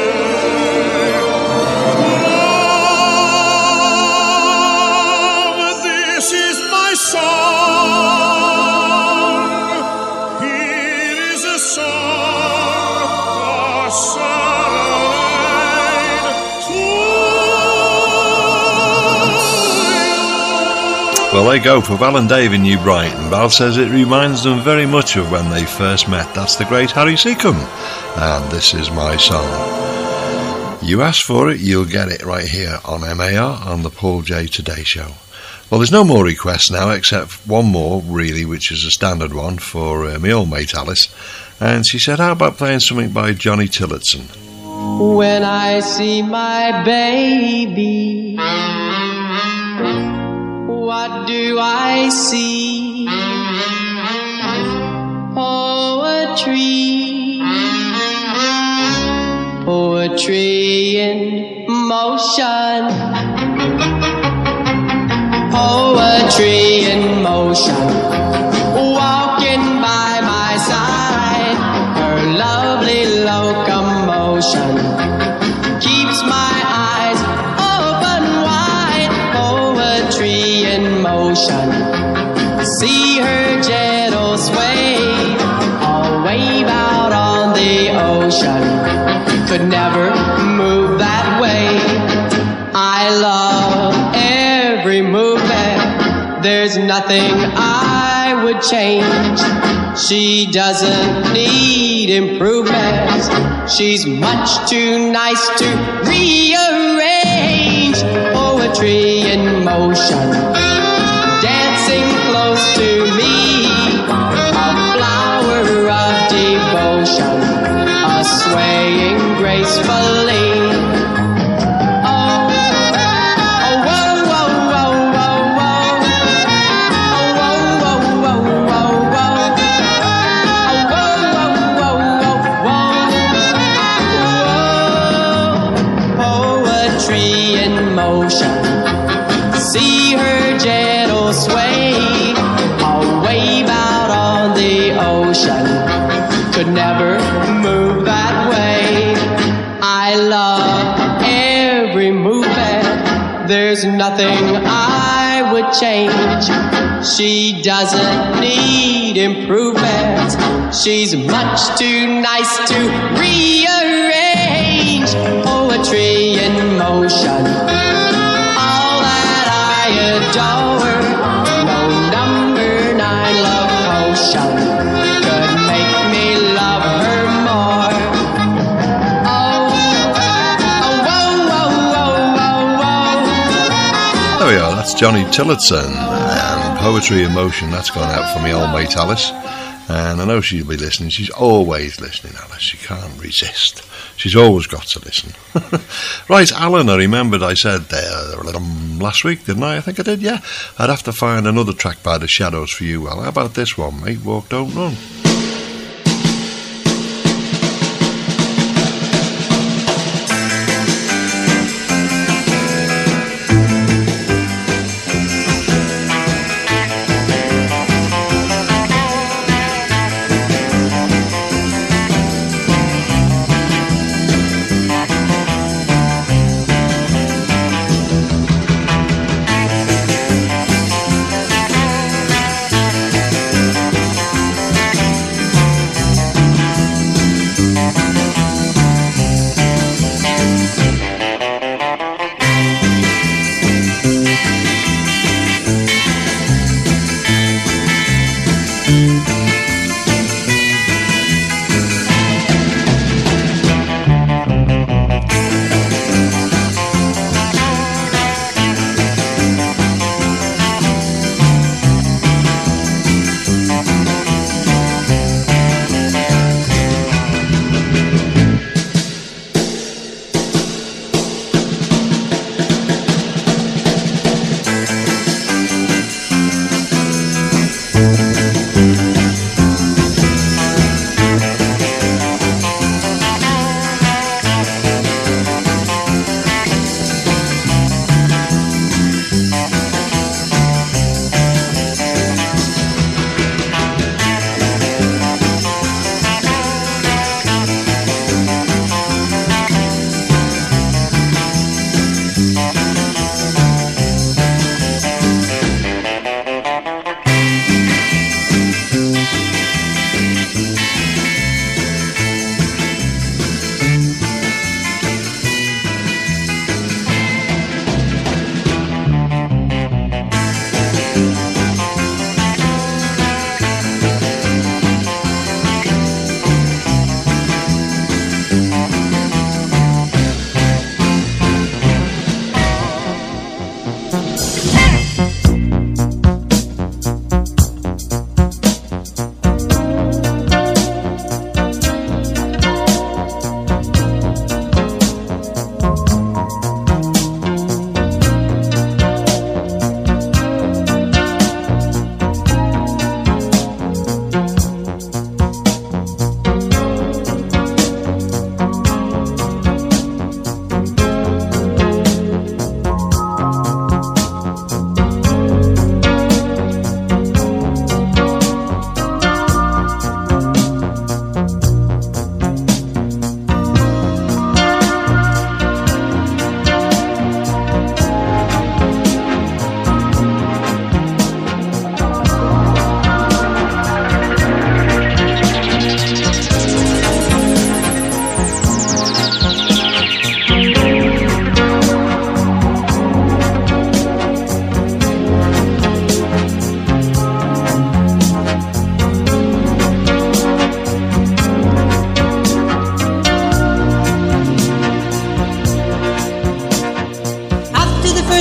Love, this is my song. Here is a song, a serenade to you. Well, they go for Val and Dave in New Brighton. Val says it reminds them very much of when they first met. That's the great Harry Seacombe. And this is my song. You ask for it, you'll get it right here on M A R on the Paul J Today Show. Well, there's no more requests now, except one more, really, which is a standard one for uh, my old mate Alice. And she said, how about playing something by Johnny Tillotson? When I see my baby, what do I see? Poetry, poetry in motion, poetry in motion, walking by my side, her lovely locomotion keeps my eyes open wide, poetry in motion, see her gentle sway, a wave out on the ocean, could never move that way, I love every movement, there's nothing I would change, she doesn't need improvements, she's much too nice to rearrange, poetry in motion, dancing close to me, a flower of devotion, a swaying gracefully. See her gentle sway, a wave out on the ocean, could never move that way. I love every movement, there's nothing I would change. She doesn't need improvement, she's much too nice to rearrange. Poetry in motion, adore, no number nine love potion could make me love her more. Oh, oh, whoa, whoa, whoa, whoa, whoa. There we are, that's Johnny Tillotson and Poetry in Motion. That's gone out for me old mate Alice. And I know she'll be listening. She's always listening, Alice. She can't resist. She's always got to listen. Right, Alan, I remembered I said there um, last week, didn't I? I think I did, yeah. I'd have to find another track by The Shadows for you. Well, how about this one, mate? Walk, Don't Run.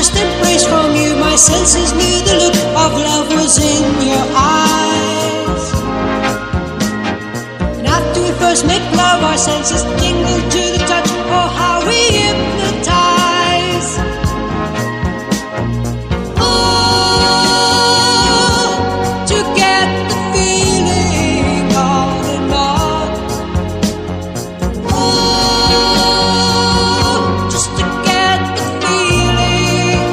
first embrace from you, my senses knew the look of love was in your eyes. And after we first made love, our senses tingled to the touch. Oh, how we hypnotize. Oh, to get the feeling all in all. Oh, just to get the feeling.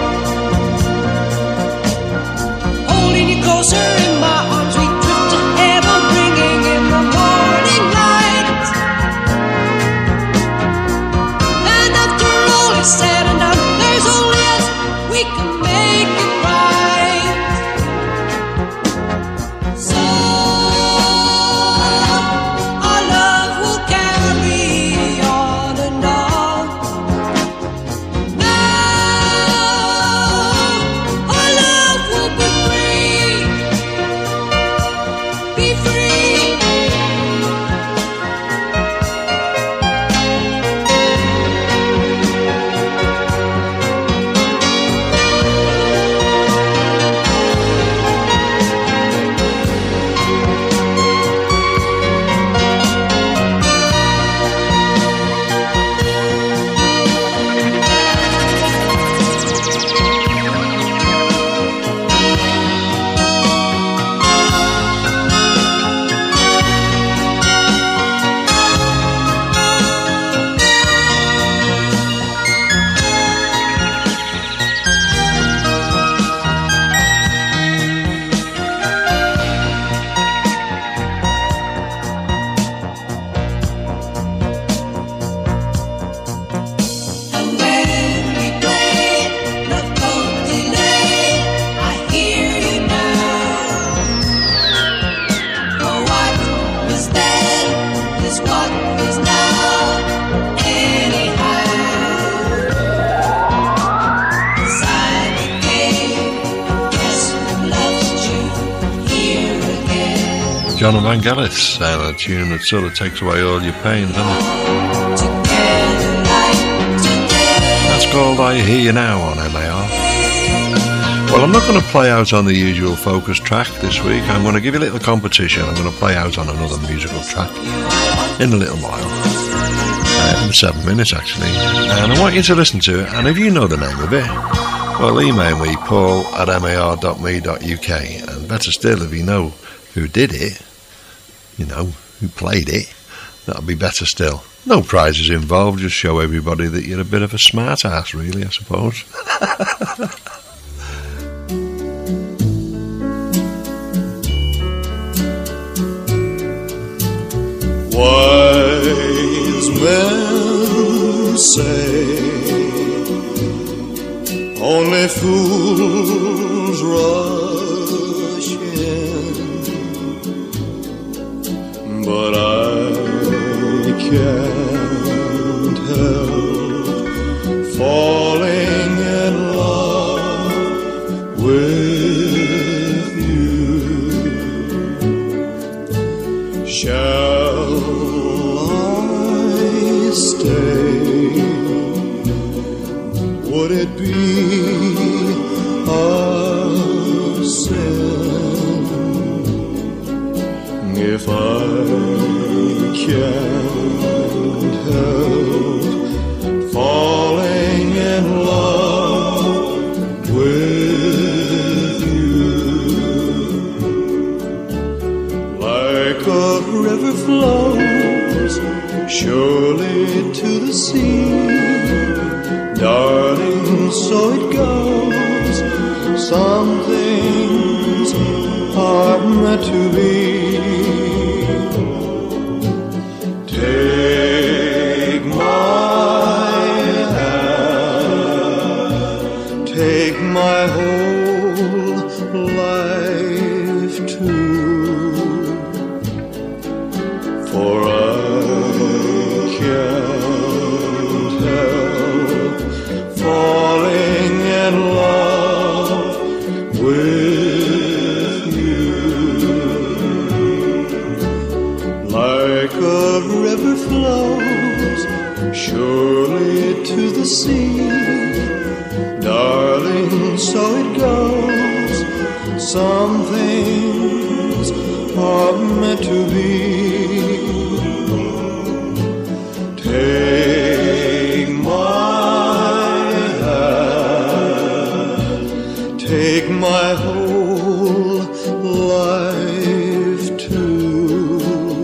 Holding you closer in my arms, we drift to heaven, bringing in the morning light. And after all is said and done, there's only us, we can make it right. So our love will carry on and on. Now our love will be free, be free. And when we play, love don't delay. I hear you now. For what was then is what is now. Anyhow, inside the cave, guess who loves you here again? John and Vangelis, and a tune that sort of takes away all your pain, doesn't it? That's called I Hear You Now on M A R. Well, I'm not going to play out on the usual focus track this week. I'm going to give you a little competition. I'm going to play out on another musical track in a little while. Uh, in seven minutes, actually. And I want you to listen to it. And if you know the name of it, well, email me, paul at mar dot me dot uk. And better still, if you know who did it, you know, who played it, that'll be better still. No prizes involved, just show everybody that you're a bit of a smart ass, really, I suppose. Wise men say only fools rush in, but I can't help falling in love with you. Shall I stay? Would it be a sin if I can't help falling in love with you? Like a river flows surely to the sea, darling, so it goes. Some things are meant to be. Take my hand, take my whole life too, for I can't help falling in love with you. Like a river flows surely to the sea, darling, to be. Take my hand, take my whole life too,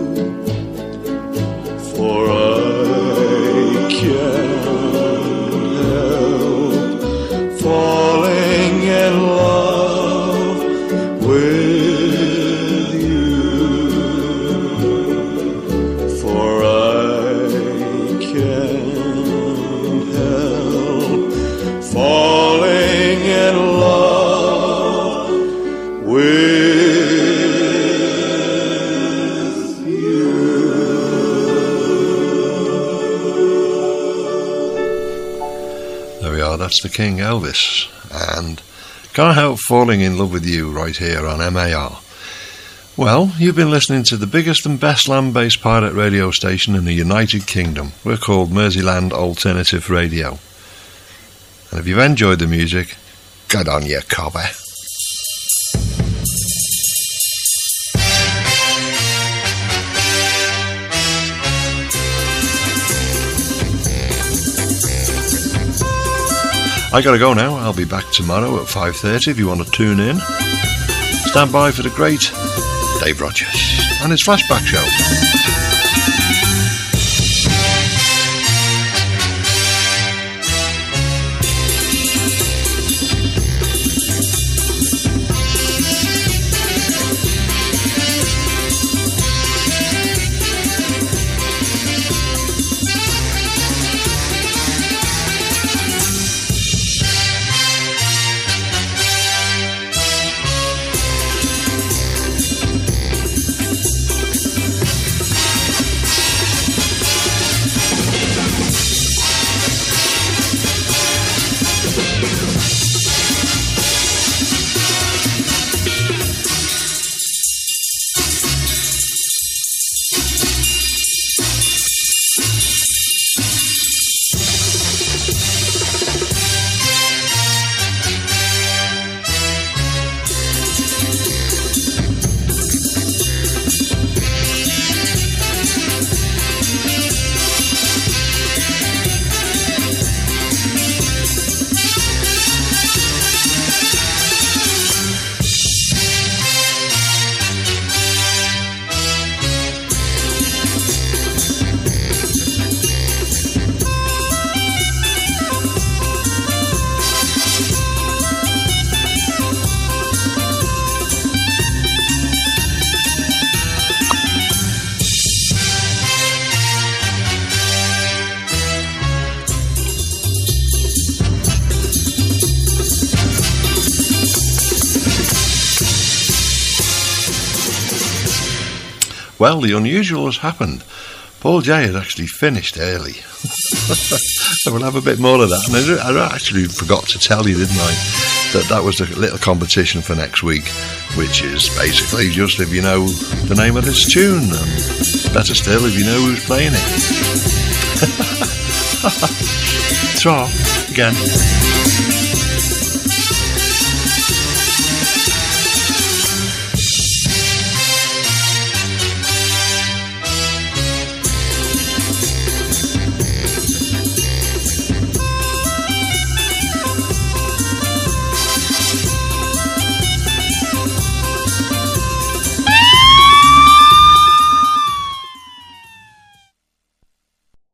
for I can't help falling in love with you, for I can't help falling in love with you. There we are, that's the King Elvis, and can't help falling in love with you right here on M A R. Well, you've been listening to the biggest and best land-based pirate radio station in the United Kingdom. We're called Merseyland Alternative Radio. And if you've enjoyed the music, good on you, cobber. I gotta go now. I'll be back tomorrow at five thirty if you want to tune in. Stand by for the great Dave Rogers and his flashback show. Well, the unusual has happened. Paul J has actually finished early. So we'll have a bit more of that. And I actually forgot to tell you, didn't I, that that was a little competition for next week, which is basically just if you know the name of this tune, and better still if you know who's playing it. Try again.